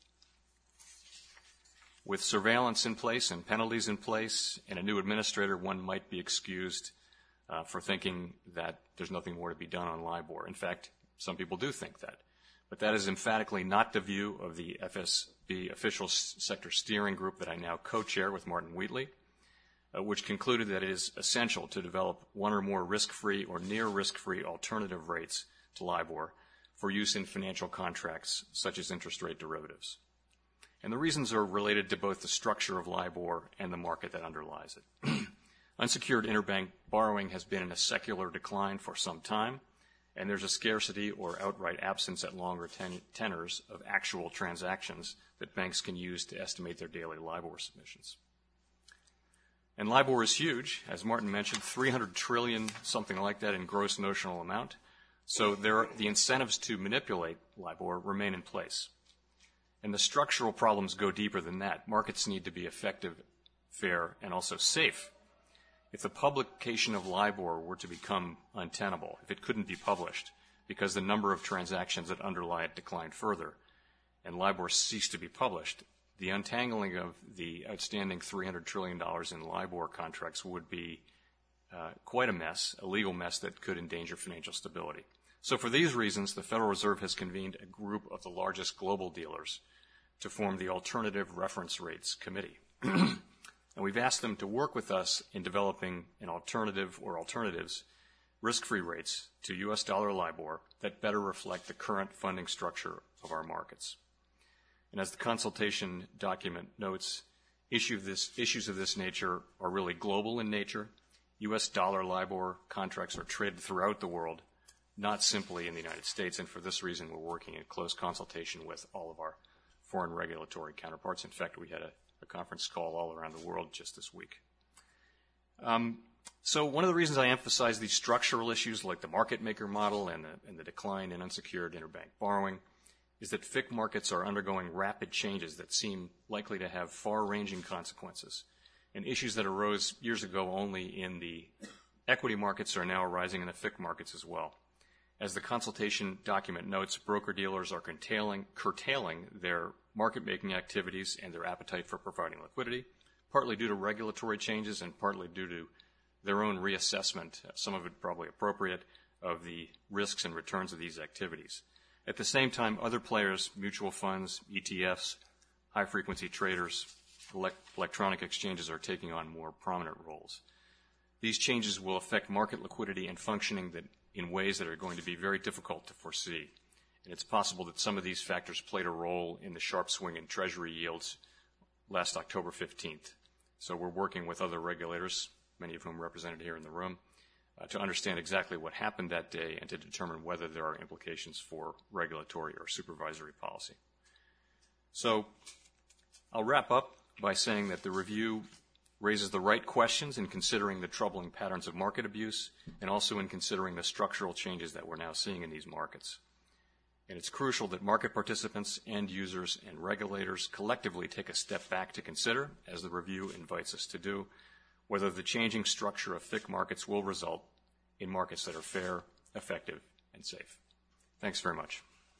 With surveillance in place and penalties in place and a new administrator, one might be excused for thinking that there's nothing more to be done on LIBOR. In fact, some people do think that. But that is emphatically not the view of the FSB Official Sector Steering Group that I now co-chair with Martin Wheatley, which concluded that it is essential to develop one or more risk-free or near risk-free alternative rates to LIBOR for use in financial contracts such as interest rate derivatives. And the reasons are related to both the structure of LIBOR and the market that underlies it. Unsecured interbank borrowing has been in a secular decline for some time, and there's a scarcity or outright absence at longer tenors of actual transactions that banks can use to estimate their daily LIBOR submissions. And LIBOR is huge, as Martin mentioned, $300 trillion, something like that, in gross notional amount. So the incentives to manipulate LIBOR remain in place. And the structural problems go deeper than that. Markets need to be effective, fair, and also safe. If the publication of LIBOR were to become untenable, if it couldn't be published because the number of transactions that underlie it declined further, and LIBOR ceased to be published, the untangling of the outstanding $300 trillion in LIBOR contracts would be quite a mess, a legal mess that could endanger financial stability. So for these reasons, the Federal Reserve has convened a group of the largest global dealers to form the Alternative Reference Rates Committee. and we've asked them to work with us in developing an alternative or alternatives risk-free rates to U.S. dollar LIBOR that better reflect the current funding structure of our markets. And as the consultation document notes, issues of this nature are really global in nature. U.S. dollar LIBOR contracts are traded throughout the world, not simply in the United States, and for this reason we're working in close consultation with all of our foreign regulatory counterparts. In fact, we had a conference call all around the world just this week. So one of the reasons I emphasize these structural issues like the market maker model and the decline in unsecured interbank borrowing is that FIC markets are undergoing rapid changes that seem likely to have far-ranging consequences. And issues that arose years ago only in the equity markets are now arising in the FIC markets as well. As the consultation document notes, broker-dealers are curtailing their market-making activities and their appetite for providing liquidity, partly due to regulatory changes and partly due to their own reassessment, some of it probably appropriate, of the risks and returns of these activities. At the same time, other players, mutual funds, ETFs, high-frequency traders, electronic exchanges are taking on more prominent roles. These changes will affect market liquidity and functioning in ways that are going to be very difficult to foresee. And it's possible that some of these factors played a role in the sharp swing in Treasury yields last October 15th. So we're working with other regulators, many of whom represented here in the room, to understand exactly what happened that day and to determine whether there are implications for regulatory or supervisory policy. So I'll wrap up by saying that the review raises the right questions in considering the troubling patterns of market abuse and also in considering the structural changes that we're now seeing in these markets. And it's crucial that market participants, end users, and regulators collectively take a step back to consider, as the review invites us to do, whether the changing structure of FIC markets will result in markets that are fair, effective, and safe. Thanks very much.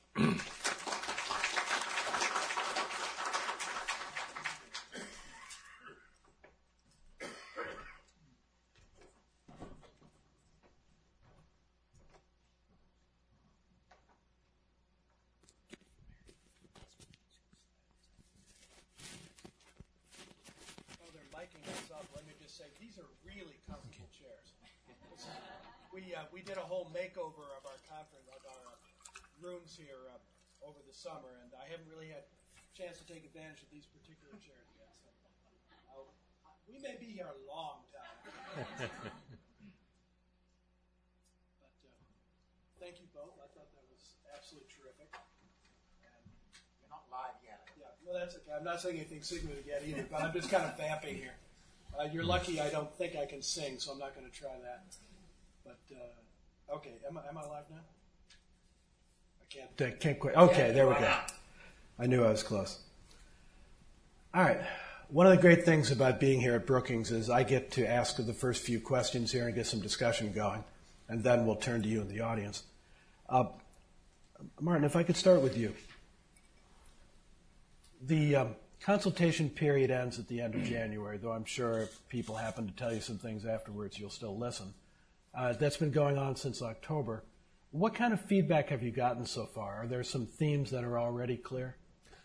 These are really comfortable chairs. We did a whole makeover of our conference, of our rooms here over the summer, and I haven't really had a chance to take advantage of these particular chairs yet. So we may be here a long time. But thank you both. I thought that was absolutely terrific. And you're not live yet. Yeah, well, that's okay. I'm not saying anything significant yet either, but I'm just kind of vamping here. You're lucky I don't think I can sing, so I'm not going to try that. But, okay, am I live now? I can't quit. Okay, there we go. I knew I was close. All right. One of the great things about being here at Brookings is I get to ask the first few questions here and get some discussion going, and then we'll turn to you in the audience. Martin, if I could start with you. The consultation period ends at the end of January, though I'm sure if people happen to tell you some things afterwards, you'll still listen. That's been going on since October. What kind of feedback have you gotten so far? Are there some themes that are already clear?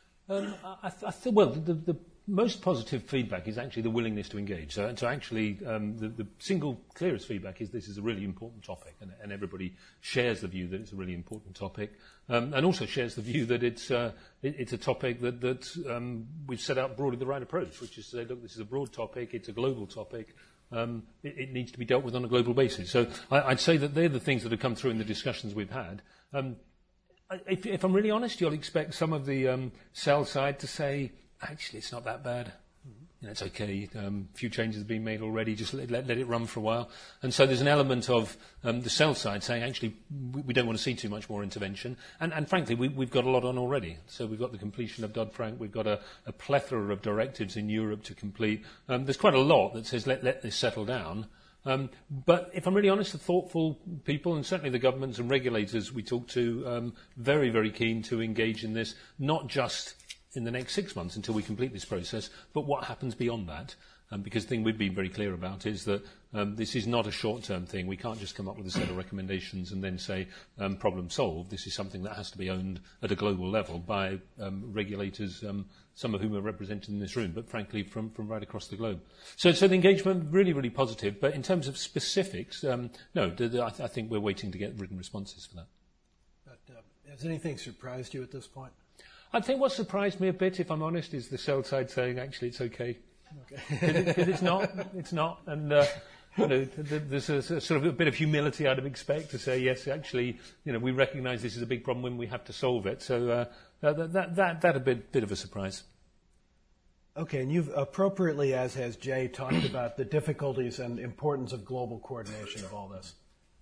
The most positive feedback is actually the willingness to engage. So actually, the single clearest feedback is this is a really important topic, and everybody shares the view that it's a really important topic, and also shares the view that it's a topic that we've set out broadly the right approach, which is to say, look, this is a broad topic, it's a global topic, it needs to be dealt with on a global basis. So I'd say that they're the things that have come through in the discussions we've had. If I'm really honest, you'll expect some of the sell side to say, actually, it's not that bad. It's okay. A few changes have been made already. Just let it run for a while. And so there's an element of the sell side saying, actually, we don't want to see too much more intervention. And frankly, we've got a lot on already. So we've got the completion of Dodd-Frank. We've got a plethora of directives in Europe to complete. There's quite a lot that says, let this settle down. But if I'm really honest, the thoughtful people, and certainly the governments and regulators we talk to, very, very keen to engage in this, not just in the next 6 months until we complete this process, but what happens beyond that. Because the thing we've been very clear about is that this is not a short-term thing. We can't just come up with a set of recommendations and then say, problem solved. This is something that has to be owned at a global level by regulators, some of whom are represented in this room, but frankly from right across the globe. So the engagement, really, really positive. But in terms of specifics, no, I think we're waiting to get written responses for that. But, has anything surprised you at this point? I think what surprised me a bit, if I'm honest, is the sell side saying, actually, it's okay. Because it's not. And, there's a sort of a bit of humility I'd expect to say, yes, actually, we recognise this is a big problem when we have to solve it. So that a bit of a surprise. Okay, and you've appropriately, as has Jay, talked about the difficulties and importance of global coordination of all this.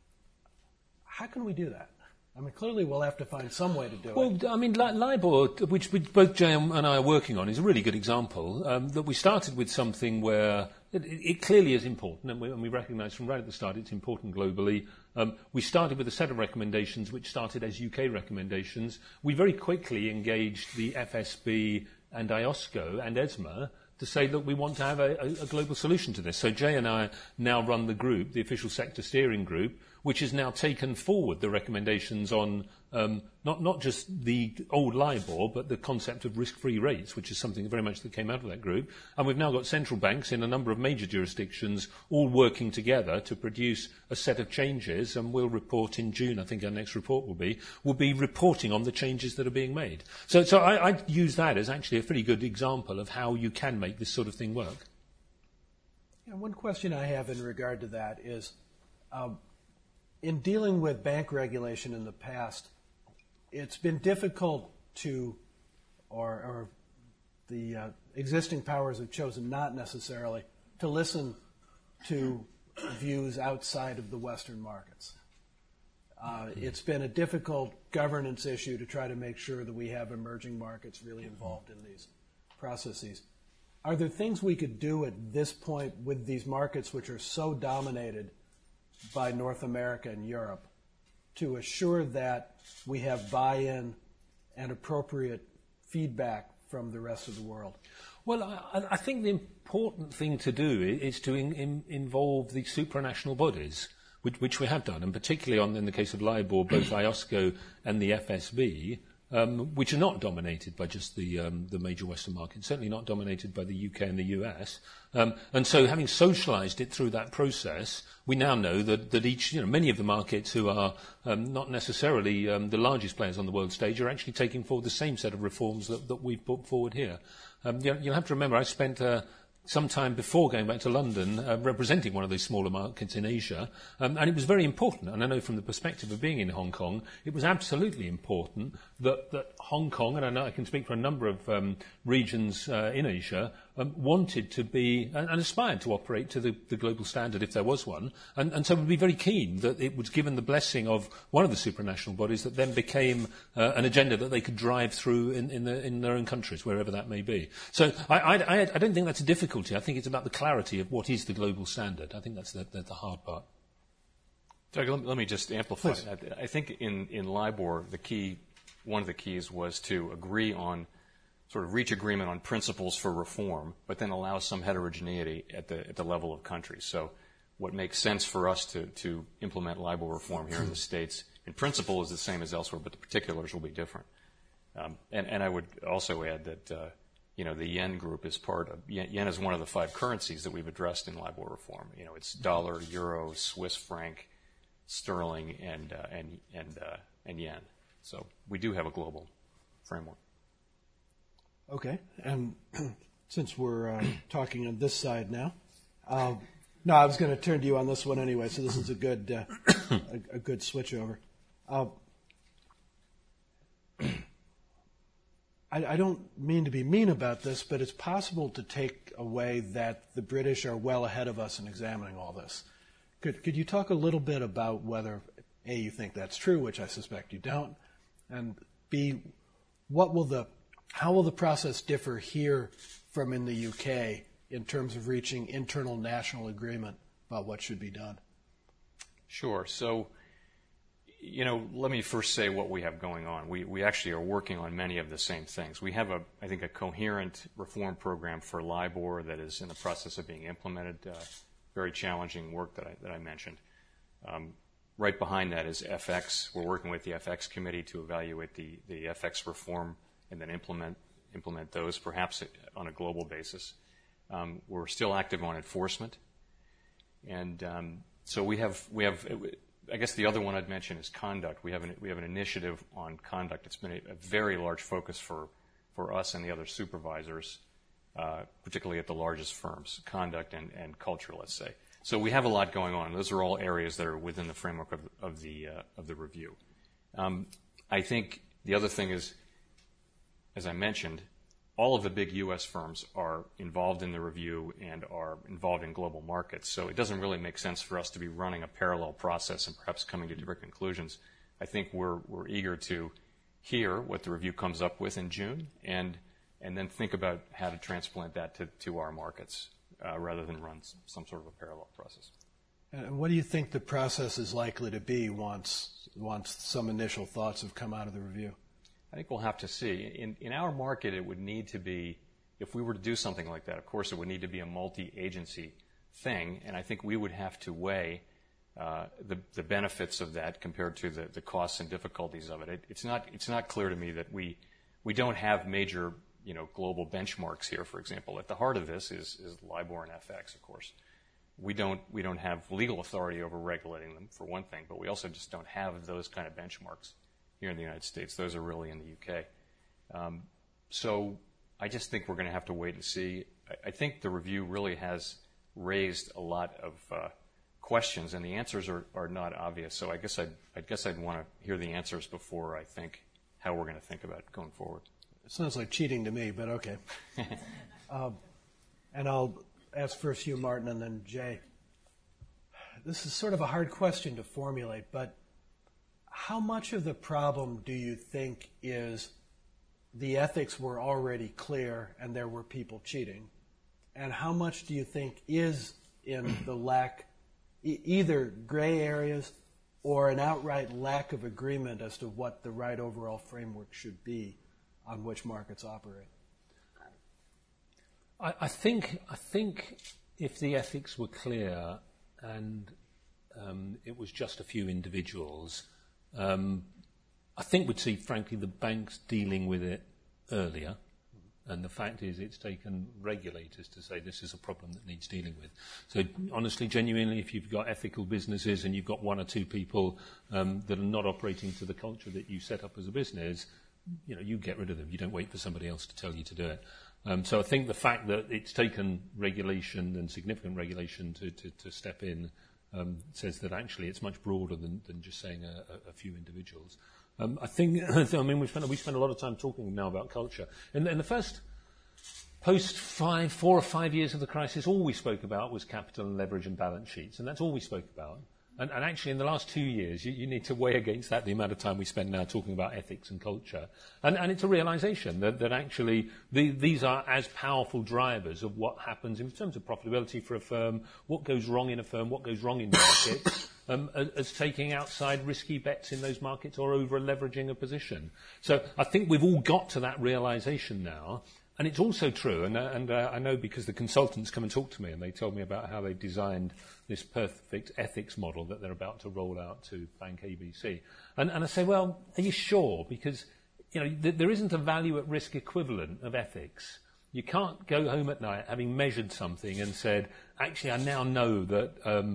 How can we do that? I mean, clearly we'll have to find some way to do it. Well, I mean, LIBOR, which both Jay and I are working on, is a really good example. That we started with something where it clearly is important, and we recognise from right at the start it's important globally. We started with a set of recommendations which started as UK recommendations. We very quickly engaged the FSB and IOSCO and ESMA to say, look, we want to have a global solution to this. So Jay and I now run the group, the Official Sector Steering Group, which has now taken forward the recommendations on not just the old LIBOR, but the concept of risk-free rates, which is something very much that came out of that group. And we've now got central banks in a number of major jurisdictions all working together to produce a set of changes, and we'll report in June, I think our next report will be reporting on the changes that are being made. So I use that as actually a pretty good example of how you can make this sort of thing work. Yeah, one question I have in regard to that is, in dealing with bank regulation in the past, it's been difficult to, or the existing powers have chosen not necessarily to listen to views outside of the Western markets. It's been a difficult governance issue to try to make sure that we have emerging markets really involved in these processes. Are there things we could do at this point with these markets which are so dominated by North America and Europe to assure that we have buy-in and appropriate feedback from the rest of the world? Well, I think the important thing to do is to involve the supranational bodies, which we have done, and particularly in the case of LIBOR, both IOSCO and the FSB, which are not dominated by just the major Western markets, certainly not dominated by the UK and the US. And so having socialised it through that process, we now know that each, many of the markets who are not necessarily the largest players on the world stage are actually taking forward the same set of reforms that we've put forward here. You'll have to remember, I spent some time before going back to London representing one of those smaller markets in Asia, and it was very important, and I know from the perspective of being in Hong Kong, it was absolutely important that Hong Kong, and I know I can speak for a number of regions in Asia, wanted to be and aspired to operate to the global standard if there was one, and so would be very keen that it was given the blessing of one of the supranational bodies that then became an agenda that they could drive through in their own countries, wherever that may be. So I don't think that's a difficulty. I think it's about the clarity of what is the global standard. I think that's the hard part. Doug, let me just amplify that. I think in LIBOR, one of the keys was to agree on, sort of reach agreement on principles for reform, but then allow some heterogeneity at the level of countries. So what makes sense for us to implement LIBOR reform here in the States in principle is the same as elsewhere, but the particulars will be different. And I would also add that the yen group is yen is one of the 5 currencies that we've addressed in LIBOR reform. It's dollar, euro, Swiss franc, sterling, and yen. So we do have a global framework. Okay, and since we're talking on this side now, no, I was going to turn to you on this one anyway. So this is a good a good switch over. I don't mean to be mean about this, but it's possible to take away that the British are well ahead of us in examining all this. Could you talk a little bit about whether, A, you think that's true, which I suspect you don't, and B, how will the process differ here from in the UK in terms of reaching internal national agreement about what should be done? Sure. So let me first say what we have going on. We actually are working on many of the same things. We have, I think, a coherent reform program for LIBOR that is in the process of being implemented. Very challenging work that I mentioned. Right behind that is FX. We're working with the FX committee to evaluate the FX reform and then implement those, perhaps on a global basis. We're still active on enforcement, and so we have. I guess the other one I'd mention is conduct. We have an initiative on conduct. It's been a very large focus for us and the other supervisors, particularly at the largest firms, conduct and culture, let's say. So we have a lot going on. Those are all areas that are within the framework of the review. I think the other thing is, as I mentioned, all of the big U.S. firms are involved in the review and are involved in global markets. So it doesn't really make sense for us to be running a parallel process and perhaps coming to different conclusions. I think we're eager to hear what the review comes up with in June and then think about how to transplant that to our markets rather than run some sort of a parallel process. And what do you think the process is likely to be once some initial thoughts have come out of the review? I think we'll have to see. In our market, it would need to be, if we were to do something like that, of course, it would need to be a multi-agency thing, and I think we would have to weigh the benefits of that compared to the costs and difficulties of it. It's not clear to me that we don't have major global benchmarks here. For example, at the heart of this is LIBOR and FX, of course. We don't have legal authority over regulating them, for one thing, but we also just don't have those kind of benchmarks here in the United States. Those are really in the UK. So I just think we're going to have to wait and see. I think the review really has raised a lot of questions, and the answers are not obvious. So I guess I'd want to hear the answers before I think how we're going to think about it going forward. It sounds like cheating to me, but okay. And I'll ask first you, Martin, and then Jay. This is sort of a hard question to formulate, but how much of the problem do you think is the ethics were already clear and there were people cheating? And how much do you think is in the lack, either gray areas or an outright lack of agreement as to what the right overall framework should be on which markets operate? I think if the ethics were clear and it was just a few individuals, I think we'd see, frankly, the banks dealing with it earlier. And the fact is it's taken regulators to say this is a problem that needs dealing with. So honestly, genuinely, if you've got ethical businesses and you've got one or two people that are not operating to the culture that you set up as a business, you get rid of them. You don't wait for somebody else to tell you to do it. So I think the fact that it's taken regulation and significant regulation to step in says that actually it's much broader than just saying a few individuals. I think, we spent a lot of time talking now about culture. In the first post 4 or 5 years of the crisis, all we spoke about was capital and leverage and balance sheets, and that's all we spoke about. And actually, in the last 2 years, you need to weigh against that the amount of time we spend now talking about ethics and culture. And it's a realization that actually these are as powerful drivers of what happens in terms of profitability for a firm, what goes wrong in a firm, what goes wrong in markets, as taking outside risky bets in those markets or over-leveraging a position. So I think we've all got to that realization now. And it's also true, and I know because the consultants come and talk to me and they tell me about how they've designed this perfect ethics model that they're about to roll out to Bank ABC. And I say, well, are you sure? Because there isn't a value at risk equivalent of ethics. You can't go home at night having measured something and said, actually, I now know that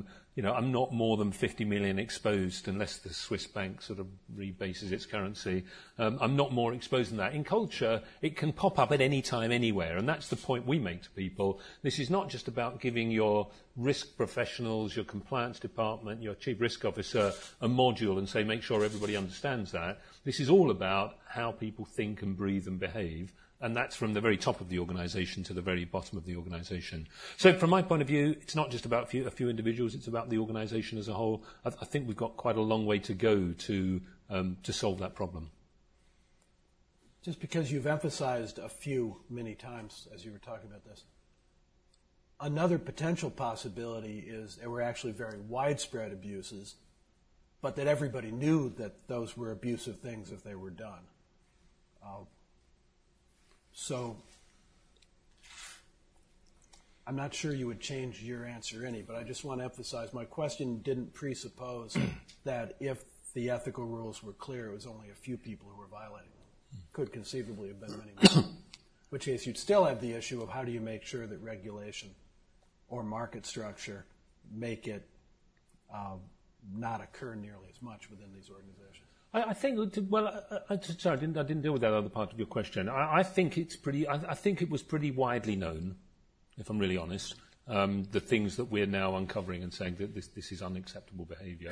I'm not more than 50 million exposed unless the Swiss bank sort of rebases its currency. I'm not more exposed than that. In culture, it can pop up at any time, anywhere, and that's the point we make to people. This is not just about giving your risk professionals, your compliance department, your chief risk officer a module and say, make sure everybody understands that. This is all about how people think and breathe and behave. And that's from the very top of the organisation to the very bottom of the organisation. So from my point of view, it's not just about a few individuals, it's about the organisation as a whole. I think we've got quite a long way to go to solve that problem. Just because you've emphasized a few many times as you were talking about this, another potential possibility is there were actually very widespread abuses but that everybody knew that those were abusive things if they were done. So I'm not sure you would change your answer any, but I just want to emphasize my question didn't presuppose that if the ethical rules were clear, it was only a few people who were violating them. Could conceivably have been many more. In which case you'd still have the issue of how do you make sure that regulation or market structure make it not occur nearly as much within these organizations. I think. Well, sorry, I didn't deal with that other part of your question. I think it's pretty. I think it was pretty widely known, if I'm really honest. The things that we're now uncovering and saying that this is unacceptable behaviour.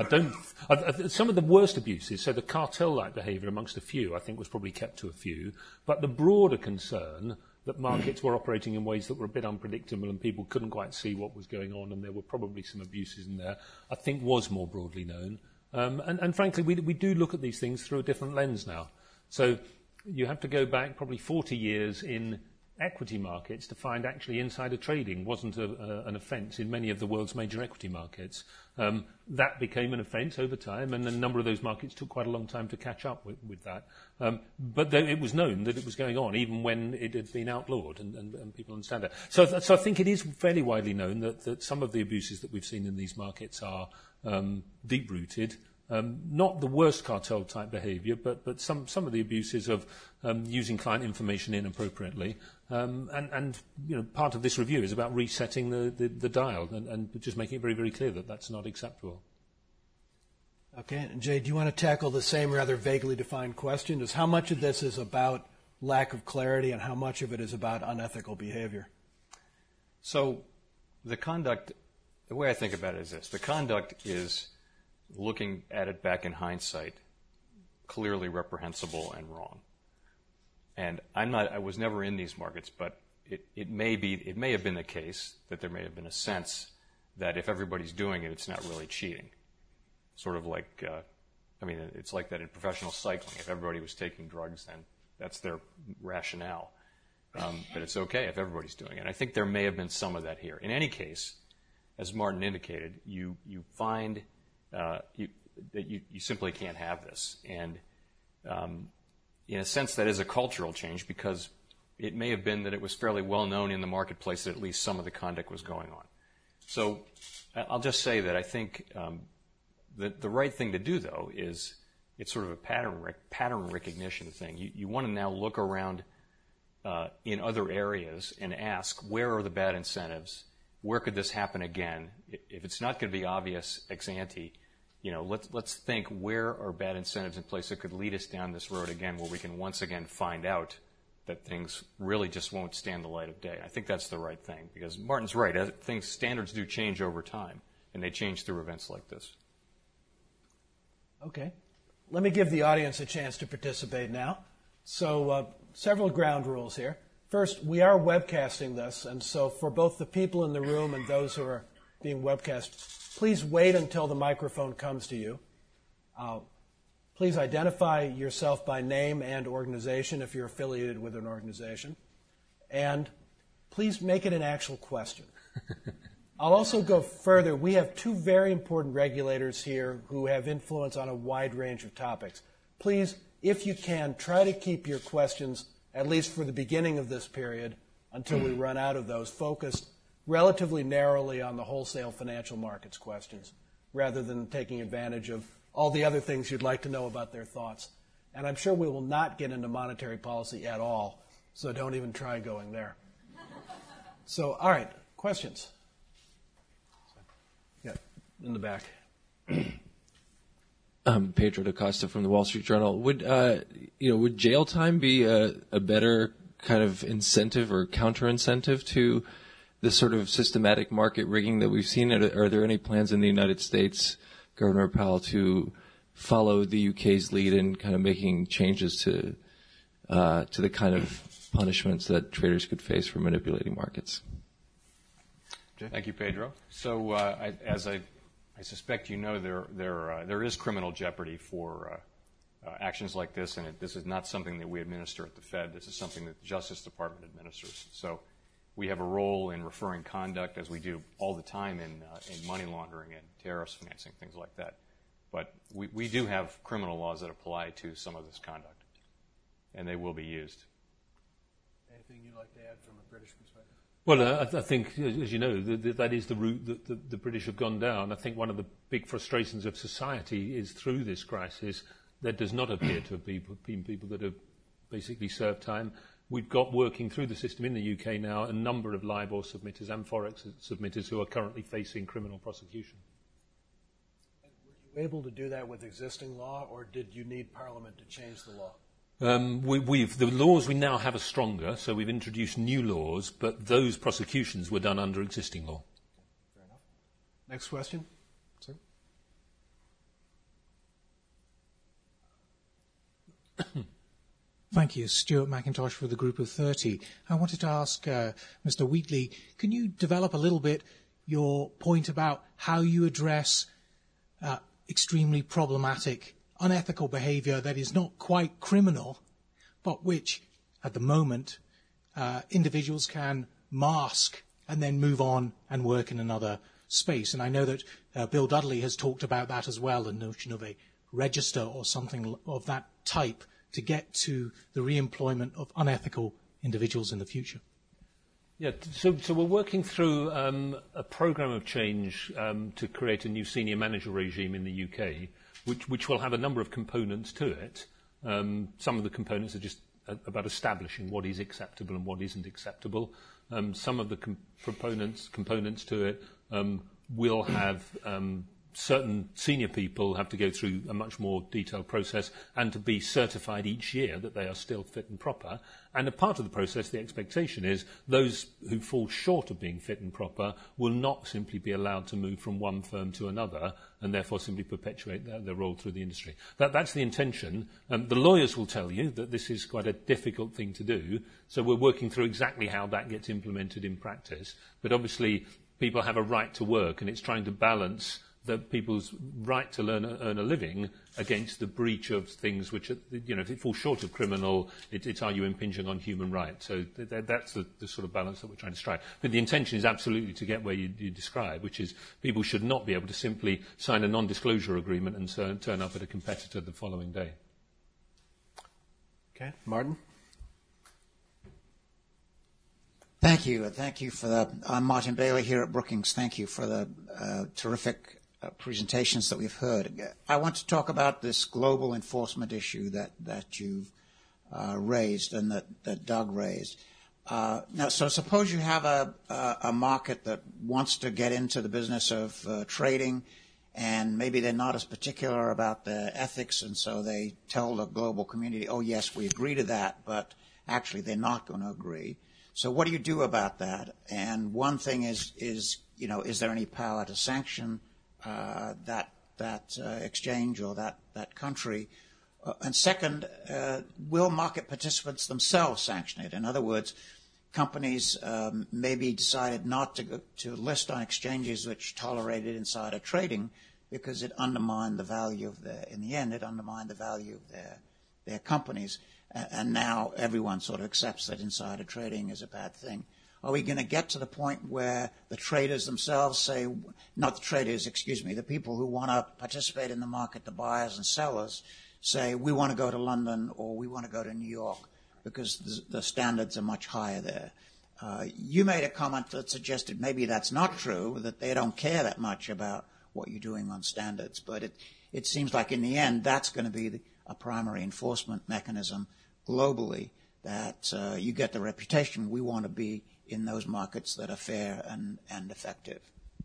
Some of the worst abuses, so the cartel-like behaviour amongst a few, I think was probably kept to a few. But the broader concern that markets were operating in ways that were a bit unpredictable and people couldn't quite see what was going on, and there were probably some abuses in there, I think was more broadly known. And frankly, we do look at these things through a different lens now. So you have to go back probably 40 years in equity markets to find actually insider trading wasn't an offence in many of the world's major equity markets. That became an offence over time, and a number of those markets took quite a long time to catch up with that. But it was known that it was going on, even when it had been outlawed, and people understand that. So I think it is fairly widely known that some of the abuses that we've seen in these markets are deep-rooted. Not the worst cartel-type behaviour, but some of the abuses of using client information inappropriately. And part of this review is about resetting the dial and just making it very, very clear that that's not acceptable. Okay. And Jay, do you want to tackle the same rather vaguely defined question? Is how much of this is about lack of clarity and how much of it is about unethical behavior? So the way I think about it is this. The conduct is, looking at it back in hindsight, clearly reprehensible and wrong. And I was never in these markets, but it may have been the case that there may have been a sense that if everybody's doing it, it's not really cheating. Sort of like, it's like that in professional cycling. If everybody was taking drugs, then that's their rationale. But it's okay if everybody's doing it. And I think there may have been some of that here. In any case, as Martin indicated, you find that you simply can't have this. And in a sense, that is a cultural change, because it may have been that it was fairly well known in the marketplace that at least some of the conduct was going on. So I'll just say that I think the right thing to do, though, is it's sort of a pattern recognition thing. You want to now look around in other areas and ask, where are the bad incentives? Where could this happen again? If it's not going to be obvious ex ante, let's think, where are bad incentives in place that could lead us down this road again, where we can once again find out that things really just won't stand the light of day. I think that's the right thing, because Martin's right. Standards do change over time, and they change through events like this. Okay. Let me give the audience a chance to participate now. So several ground rules here. First, we are webcasting this, and so for both the people in the room and those who are being webcast, please wait until the microphone comes to you. Please identify yourself by name and organization if you're affiliated with an organization. And please make it an actual question. I'll also go further. We have two very important regulators here who have influence on a wide range of topics. Please, if you can, try to keep your questions, at least for the beginning of this period, until we run out of those, focused relatively narrowly on the wholesale financial markets questions, rather than taking advantage of all the other things you'd like to know about their thoughts. And I'm sure we will not get into monetary policy at all, so don't even try going there. So, all right, questions? Yeah, in the back. Pedro da Costa from the Wall Street Journal. Would jail time be a better kind of incentive or counter-incentive to the sort of systematic market rigging that we've seen? Are there any plans in the United States, Governor Powell, to follow the UK's lead in kind of making changes to the kind of punishments that traders could face for manipulating markets? Thank you, Pedro. So, as I suspect you know, there is criminal jeopardy for actions like this, and this is not something that we administer at the Fed. This is something that the Justice Department administers. So we have a role in referring conduct, as we do all the time in money laundering and terrorist financing, things like that. But we do have criminal laws that apply to some of this conduct, and they will be used. Anything you'd like to add from a British perspective? Well, I think, as you know, that is the route that the British have gone down. I think one of the big frustrations of society is through this crisis there does not appear to have been people that have basically served time. We've got working through the system in the UK now a number of LIBOR submitters and Forex submitters who are currently facing criminal prosecution. Were you able to do that with existing law, or did you need Parliament to change the law? The laws we now have are stronger, so we've introduced new laws, but those prosecutions were done under existing law. Fair enough. Next question, sir. Thank you. Stuart McIntosh for the Group of 30. I wanted to ask Mr. Wheatley, can you develop a little bit your point about how you address extremely problematic, unethical behavior that is not quite criminal, but which, at the moment, individuals can mask and then move on and work in another space? And I know that Bill Dudley has talked about that as well, the notion of a register or something of that type to get to the re-employment of unethical individuals in the future. Yeah, so we're working through a program of change to create a new senior manager regime in the UK, which will have a number of components to it. Some of the components are just about establishing what is acceptable and what isn't acceptable. Some of the components to it will have certain senior people have to go through a much more detailed process and to be certified each year that they are still fit and proper. And a part of the process, the expectation is those who fall short of being fit and proper will not simply be allowed to move from one firm to another and therefore simply perpetuate their role through the industry. That's the intention. The lawyers will tell you that this is quite a difficult thing to do, so we're working through exactly how that gets implemented in practice. But obviously people have a right to work, and it's trying to balance the people's right to earn a living against the breach of things which, if it falls short of criminal, are you impinging on human rights? So that's the sort of balance that we're trying to strike. But the intention is absolutely to get where you describe, which is people should not be able to simply sign a non-disclosure agreement and turn up at a competitor the following day. Okay, Martin? Thank you. Thank you for that. I'm Martin Bailey here at Brookings. Thank you for the terrific presentations that we've heard. I want to talk about this global enforcement issue that you've raised and that Doug raised. Now, so suppose you have a market that wants to get into the business of trading, and maybe they're not as particular about the ethics, and so they tell the global community, oh, yes, we agree to that, but actually they're not going to agree. So what do you do about that? And one thing is there any power to sanction that exchange or that country? And second, will market participants themselves sanction it? In other words, companies maybe decided not to list on exchanges which tolerated insider trading because it undermined the value of it undermined the value of their companies. And now everyone sort of accepts that insider trading is a bad thing. Are we going to get to the point where the traders themselves say, not the traders, excuse me, the people who want to participate in the market, the buyers and sellers, say, we want to go to London or we want to go to New York because the standards are much higher there? You made a comment that suggested maybe that's not true, that they don't care that much about what you're doing on standards. But it seems like in the end that's going to be a primary enforcement mechanism globally, that you get the reputation we want to be in those markets that are fair and effective.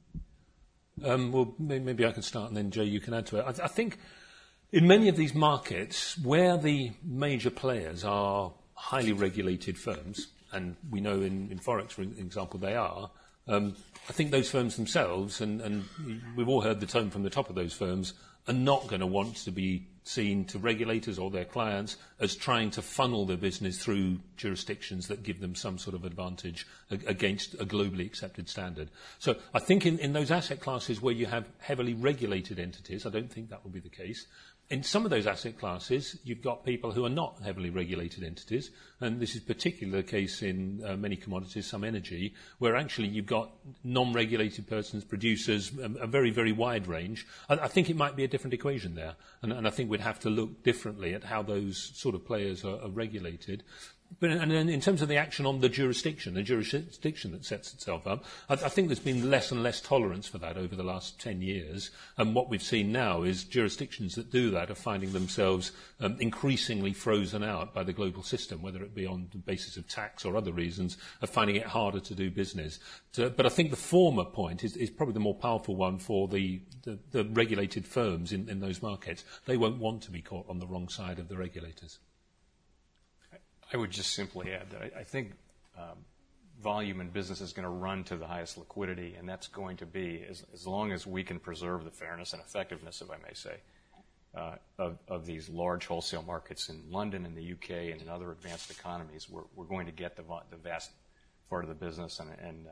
Well, maybe I can start and then, Jay, you can add to it. I think in many of these markets where the major players are highly regulated firms, and we know in Forex, for example, they are, I think those firms themselves, and we've all heard the tone from the top of those firms, are not going to want to be seen to regulators or their clients as trying to funnel their business through jurisdictions that give them some sort of advantage against a globally accepted standard. So I think in those asset classes where you have heavily regulated entities, I don't think that will be the case. In some of those asset classes, you've got people who are not heavily regulated entities, and this is particularly the case in many commodities, some energy, where actually you've got non-regulated persons, producers, a very, very wide range. I think it might be a different equation there, and I think we'd have to look differently at how those sort of players are regulated. And then in terms of the action on the jurisdiction that sets itself up, I think there's been less and less tolerance for that over the last 10 years. And what we've seen now is jurisdictions that do that are finding themselves increasingly frozen out by the global system, whether it be on the basis of tax or other reasons, are finding it harder to do business. But I think the former point is probably the more powerful one for the regulated firms in those markets. They won't want to be caught on the wrong side of the regulators. I would just simply add that I think volume in business is going to run to the highest liquidity, and that's going to be, as long as we can preserve the fairness and effectiveness, if I may say, of these large wholesale markets in London and the UK and in other advanced economies, we're going to get the vast part of the business, and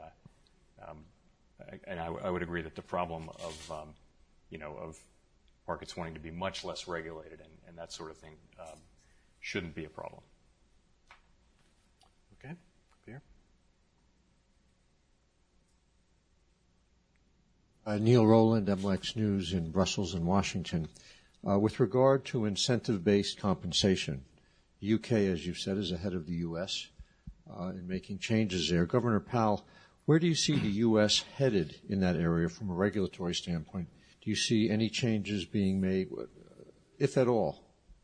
I would agree that the problem of markets wanting to be much less regulated and that sort of thing shouldn't be a problem. Okay, Pierre. Neil Rowland, MLX News in Brussels and Washington. With regard to incentive-based compensation, the UK, as you've said, is ahead of the US in making changes there. Governor Powell, where do you see the US headed in that area from a regulatory standpoint? Do you see any changes being made, if at all?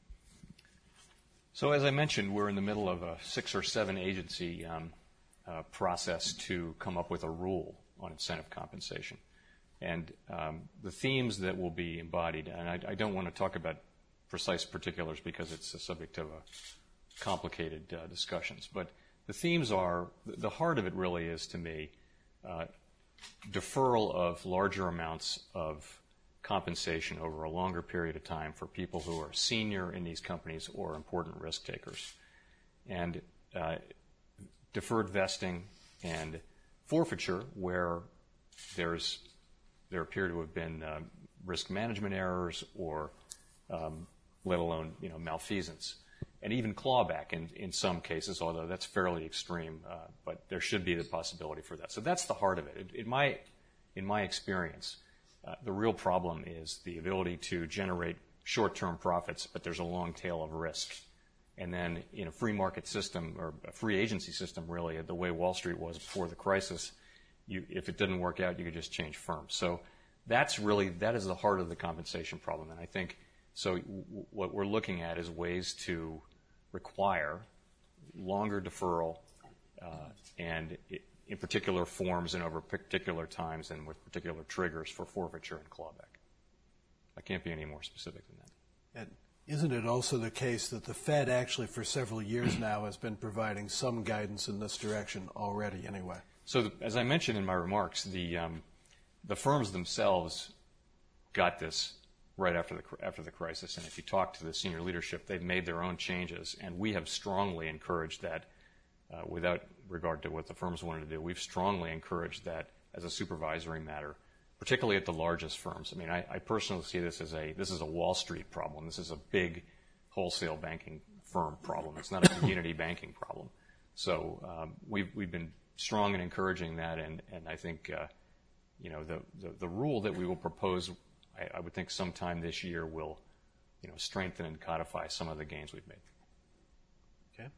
So as I mentioned, we're in the middle of a 6 or 7 agency process to come up with a rule on incentive compensation. And the themes that will be embodied, and I don't want to talk about precise particulars because it's a subject of complicated discussions, but the themes are, the heart of it really is, to me, deferral of larger amounts of compensation over a longer period of time for people who are senior in these companies or important risk takers. And deferred vesting and forfeiture where there appear to have been risk management errors or let alone malfeasance. And even clawback in some cases, although that's fairly extreme, but there should be the possibility for that. So that's the heart of it. In my experience, the real problem is the ability to generate short-term profits, but there's a long tail of risk. And then in a free market system, or a free agency system, really, the way Wall Street was before the crisis, if it didn't work out, you could just change firms. So that is the heart of the compensation problem. And I think, so what we're looking at is ways to require longer deferral and in particular forms and over particular times and with particular triggers for forfeiture and clawback. I can't be any more specific than that. And isn't it also the case that the Fed actually for several years now has been providing some guidance in this direction already anyway? So as I mentioned in my remarks, the firms themselves got this right after the crisis, and if you talk to the senior leadership, they've made their own changes, and we have strongly encouraged that. Without regard to what the firms wanted to do, we've strongly encouraged that as a supervisory matter, particularly at the largest firms. I mean, I personally see this as this is a Wall Street problem. This is a big wholesale banking firm problem. It's not a community banking problem. So we've been strong in encouraging that, and I think the rule that we will propose, I would think sometime this year will strengthen and codify some of the gains we've made. Okay.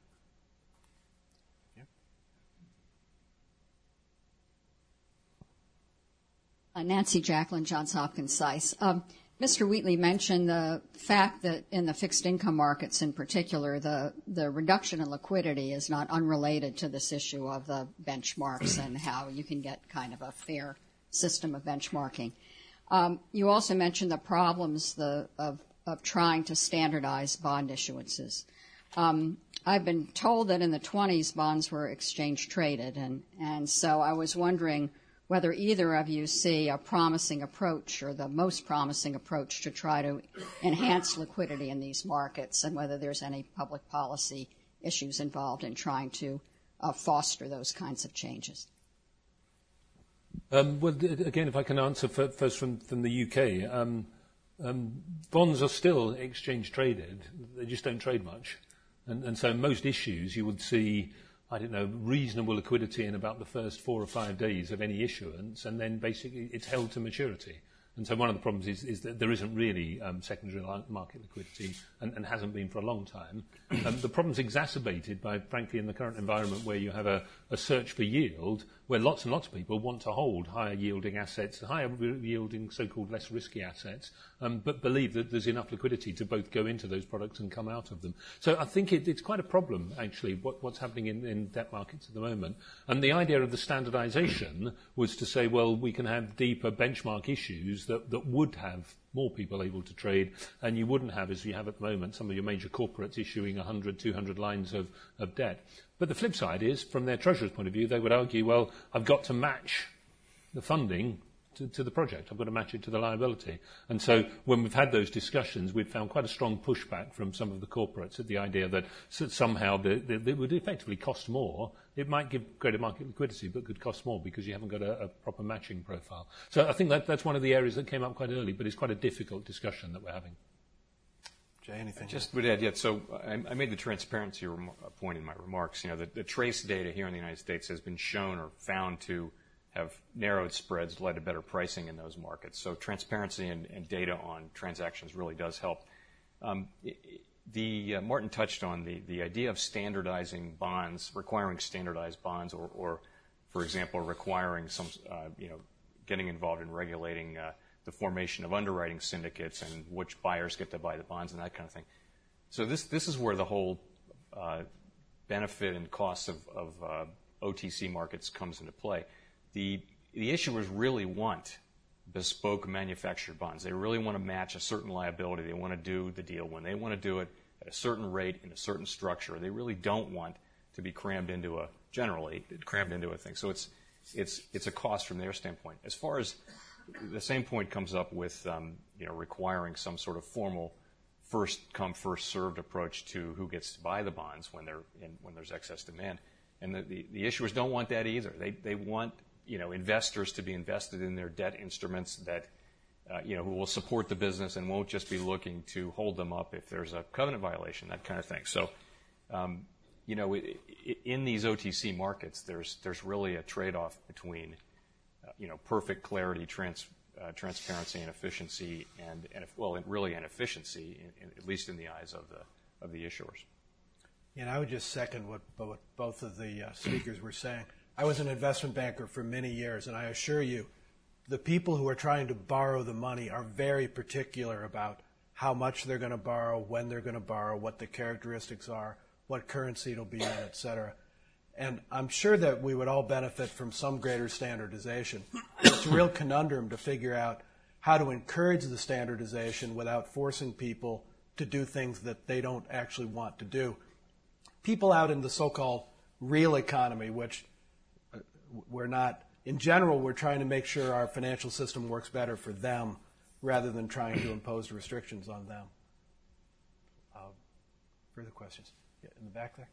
Nancy Jacqueline, Johns Hopkins SICE. Mr. Wheatley mentioned the fact that in the fixed income markets in particular, the reduction in liquidity is not unrelated to this issue of the benchmarks and how you can get kind of a fair system of benchmarking. You also mentioned the problems of trying to standardize bond issuances. I've been told that in the 1920s bonds were exchange traded, and so I was wondering whether either of you see a promising approach or the most promising approach to try to enhance liquidity in these markets and whether there's any public policy issues involved in trying to foster those kinds of changes. Well, again, if I can answer first from the UK. bonds are still exchange traded. They just don't trade much. And so most issues you would see, I don't know, reasonable liquidity in about the first 4 or 5 days of any issuance, and then basically it's held to maturity. And so one of the problems is that there isn't really secondary market liquidity and hasn't been for a long time. The problem's exacerbated by, frankly, in the current environment where you have a search for yield, where lots and lots of people want to hold higher yielding assets, higher yielding so-called less risky assets, but believe that there's enough liquidity to both go into those products and come out of them. So I think it's quite a problem, actually, what's happening in debt markets at the moment. And the idea of the standardization was to say, well, we can have deeper benchmark issues that would have more people able to trade, and you wouldn't have, as you have at the moment, some of your major corporates issuing 100, 200 lines of debt. But the flip side is, from their treasurer's point of view, they would argue, well, I've got to match the funding to the project. I've got to match it to the liability. And so when we've had those discussions, we've found quite a strong pushback from some of the corporates at the idea that somehow they would effectively cost more. It might give greater market liquidity, but could cost more because you haven't got a proper matching profile. So I think that's one of the areas that came up quite early, but it's quite a difficult discussion that we're having. Jay, anything? I just would add, so I made the transparency point in my remarks. The trace data here in the United States has been shown or found to have narrowed spreads, led to better pricing in those markets. So transparency and data on transactions really does help. Martin touched on the idea of standardizing bonds, requiring standardized bonds, or for example, requiring some, getting involved in regulating the formation of underwriting syndicates and which buyers get to buy the bonds and that kind of thing. So this is where the whole benefit and costs of OTC markets comes into play. The issuers really want bespoke manufactured bonds. They really want to match a certain liability. They want to do the deal when they want to do it at a certain rate in a certain structure. They really don't want to be crammed into a thing. So it's a cost from their standpoint. As far as the same point comes up with requiring some sort of formal first come first served approach to who gets to buy the bonds when there's excess demand. And the issuers don't want that either. They want investors to be invested in their debt instruments that who will support the business and won't just be looking to hold them up if there's a covenant violation, that kind of thing. So in these OTC markets, there's really a trade-off between perfect clarity, transparency, and efficiency, and really an efficiency, at least in the eyes of the issuers. I would just second what both of the speakers were saying. I was an investment banker for many years, and I assure you, the people who are trying to borrow the money are very particular about how much they're going to borrow, when they're going to borrow, what the characteristics are, what currency it'll be in, et cetera. And I'm sure that we would all benefit from some greater standardization. It's a real conundrum to figure out how to encourage the standardization without forcing people to do things that they don't actually want to do. People out in the so-called real economy, which we're not, in general, we're trying to make sure our financial system works better for them rather than trying to impose restrictions on them. Further questions? Yeah, in the back there?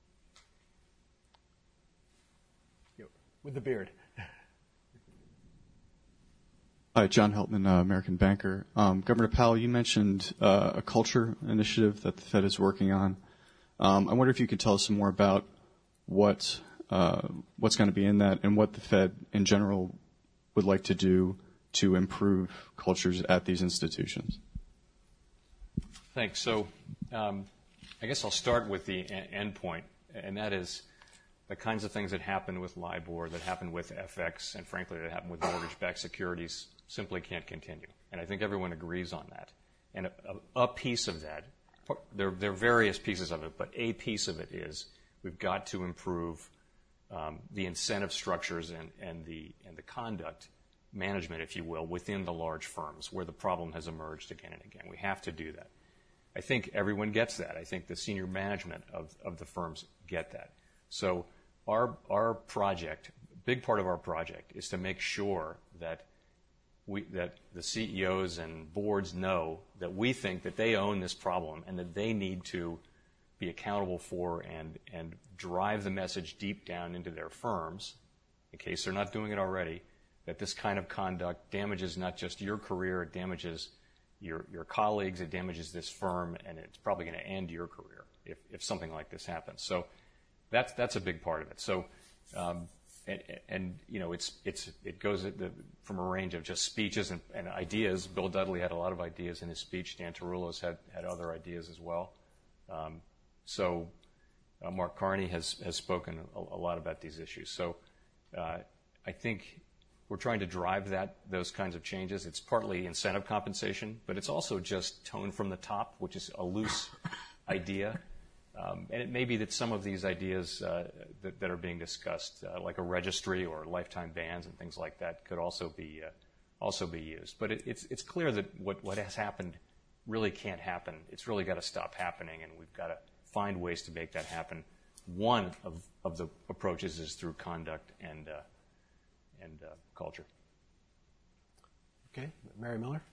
With the beard. Hi, John Heltman, American banker. Governor Powell, you mentioned a culture initiative that the Fed is working on. I wonder if you could tell us some more about what's going to be in that and what the Fed in general would like to do to improve cultures at these institutions. Thanks. So I guess I'll start with the end point, and that is the kinds of things that happen with LIBOR, that happen with FX, and frankly that happen with mortgage-backed securities simply can't continue. And I think everyone agrees on that. And a piece of that, there are various pieces of it, but a piece of it is we've got to improve the incentive structures and the conduct management, if you will, within the large firms where the problem has emerged again and again. We have to do that. I think everyone gets that. I think the senior management of the firms get that. So our project, big part of our project, is to make sure that the CEOs and boards know that we think that they own this problem and that they need to be accountable for and drive the message deep down into their firms, in case they're not doing it already, that this kind of conduct damages not just your career, it damages your colleagues, it damages this firm, and it's probably going to end your career if something like this happens. So that's a big part of it. So it goes from a range of just speeches and ideas. Bill Dudley had a lot of ideas in his speech. Dan Tarullo's had other ideas as well. Mark Carney has spoken a lot about these issues. So I think we're trying to drive those kinds of changes. It's partly incentive compensation, but it's also just tone from the top, which is a loose idea. And it may be that some of these ideas that are being discussed, like a registry or lifetime bans and things like that, could also be used. But it's clear that what has happened really can't happen. It's really got to stop happening, and we've got to find ways to make that happen. One of the approaches is through conduct and culture. Okay, Mary Miller.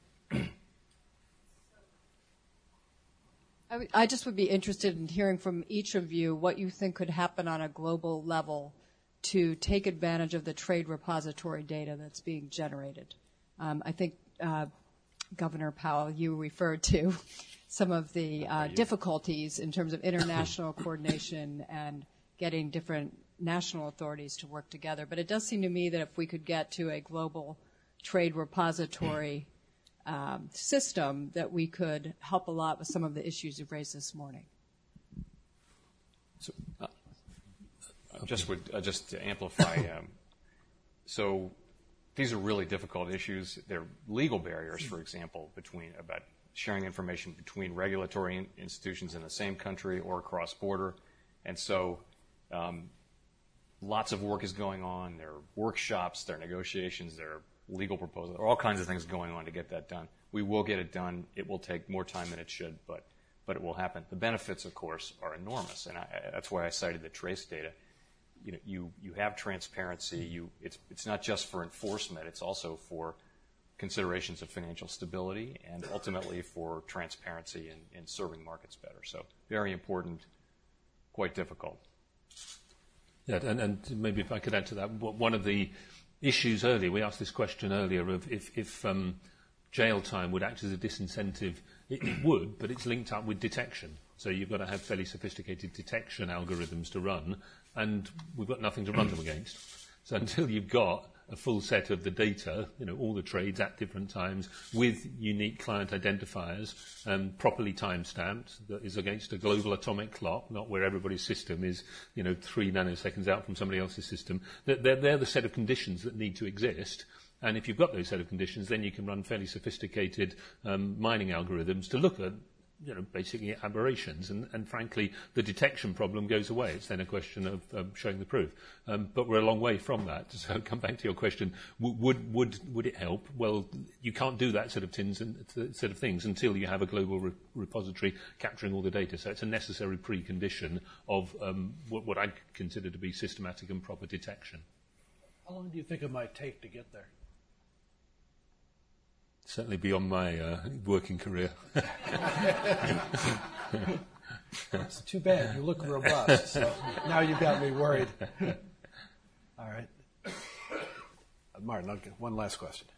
I just would be interested in hearing from each of you what you think could happen on a global level to take advantage of the trade repository data that's being generated. I think, Governor Powell, you referred to some of the difficulties in terms of international coordination and getting different national authorities to work together. But it does seem to me that if we could get to a global trade repository system, that we could help a lot with some of the issues you've raised this morning. So, just to amplify, so these are really difficult issues. There are legal barriers, for example, about sharing information between regulatory institutions in the same country or cross-border. And so lots of work is going on. There are workshops, there are negotiations, there are legal proposals, there are all kinds of things going on to get that done. We will get it done. It will take more time than it should, but it will happen. The benefits, of course, are enormous, and that's why I cited the trace data. You have transparency. It's not just for enforcement. It's also for considerations of financial stability and ultimately for transparency in serving markets better. So very important, quite difficult. Yeah, and maybe if I could add to that, one of the issues earlier, we asked this question earlier of if jail time would act as a disincentive. It would, but it's linked up with detection. So you've got to have fairly sophisticated detection algorithms to run, and we've got nothing to run them against. So until you've got a full set of the data, all the trades at different times with unique client identifiers, properly time-stamped, that is against a global atomic clock, not where everybody's system is, 3 nanoseconds out from somebody else's system. They're the set of conditions that need to exist. And if you've got those set of conditions, then you can run fairly sophisticated mining algorithms to look at basically aberrations, and frankly, the detection problem goes away. It's then a question of showing the proof. But we're a long way from that. So come back to your question: would it help? Well, you can't do that set of things until you have a global repository capturing all the data. So it's a necessary precondition of what I'd consider to be systematic and proper detection. How long do you think it might take to get there? Certainly beyond my working career. It's too bad. You look robust. So now you've got me worried. All right. Martin, I'll get one last question.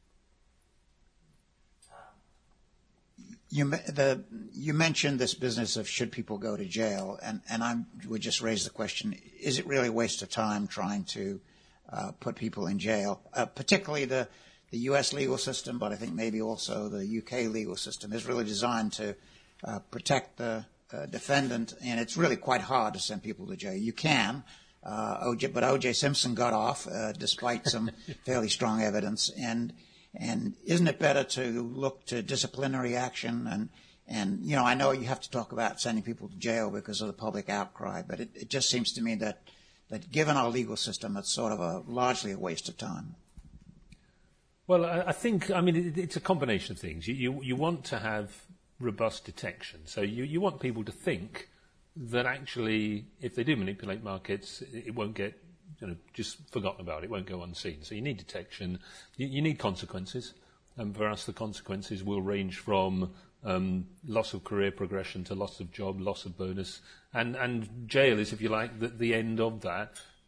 You mentioned this business of should people go to jail, and I would just raise the question, is it really a waste of time trying to put people in jail, particularly the U.S. legal system, but I think maybe also the U.K. legal system is really designed to protect the defendant, and it's really quite hard to send people to jail. You can, but O.J. Simpson got off despite some fairly strong evidence, and isn't it better to look to disciplinary action? And I know you have to talk about sending people to jail because of the public outcry, but it just seems to me that given our legal system, it's sort of largely a waste of time. Well, I think, it's a combination of things. You want to have robust detection. So you want people to think that actually, if they do manipulate markets, it won't get just forgotten about. It won't go unseen. So you need detection. You need consequences. And for us, the consequences will range from loss of career progression to loss of job, loss of bonus. And jail is, if you like, the end of that.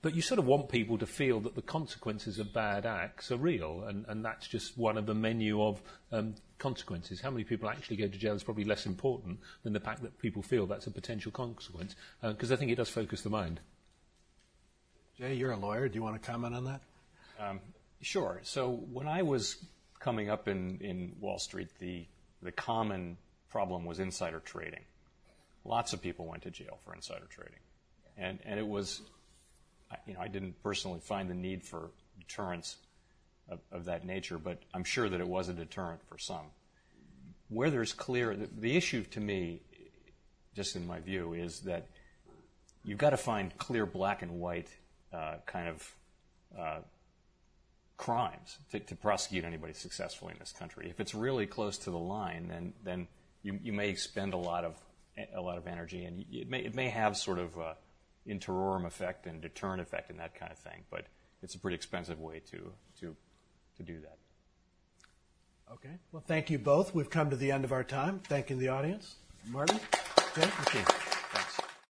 But you sort of want people to feel that the consequences of bad acts are real, and that's just one of the menu of consequences. How many people actually go to jail is probably less important than the fact that people feel that's a potential consequence, because I think it does focus the mind. Jay, you're a lawyer. Do you want to comment on that? Sure. So when I was coming up in Wall Street, the common problem was insider trading. Lots of people went to jail for insider trading. And it was, I didn't personally find the need for deterrence of that nature, but I'm sure that it was a deterrent for some. Where there's clear, the issue to me, just in my view, is that you've got to find clear black and white kind of crimes to prosecute anybody successfully in this country. If it's really close to the line, then you may expend a lot of energy, and it may have sort of in terrorem effect and deterrent effect and that kind of thing, but it's a pretty expensive way to do that. Okay. Well, thank you both. We've come to the end of our time. Thanking the audience. Martin, Jay, thank you.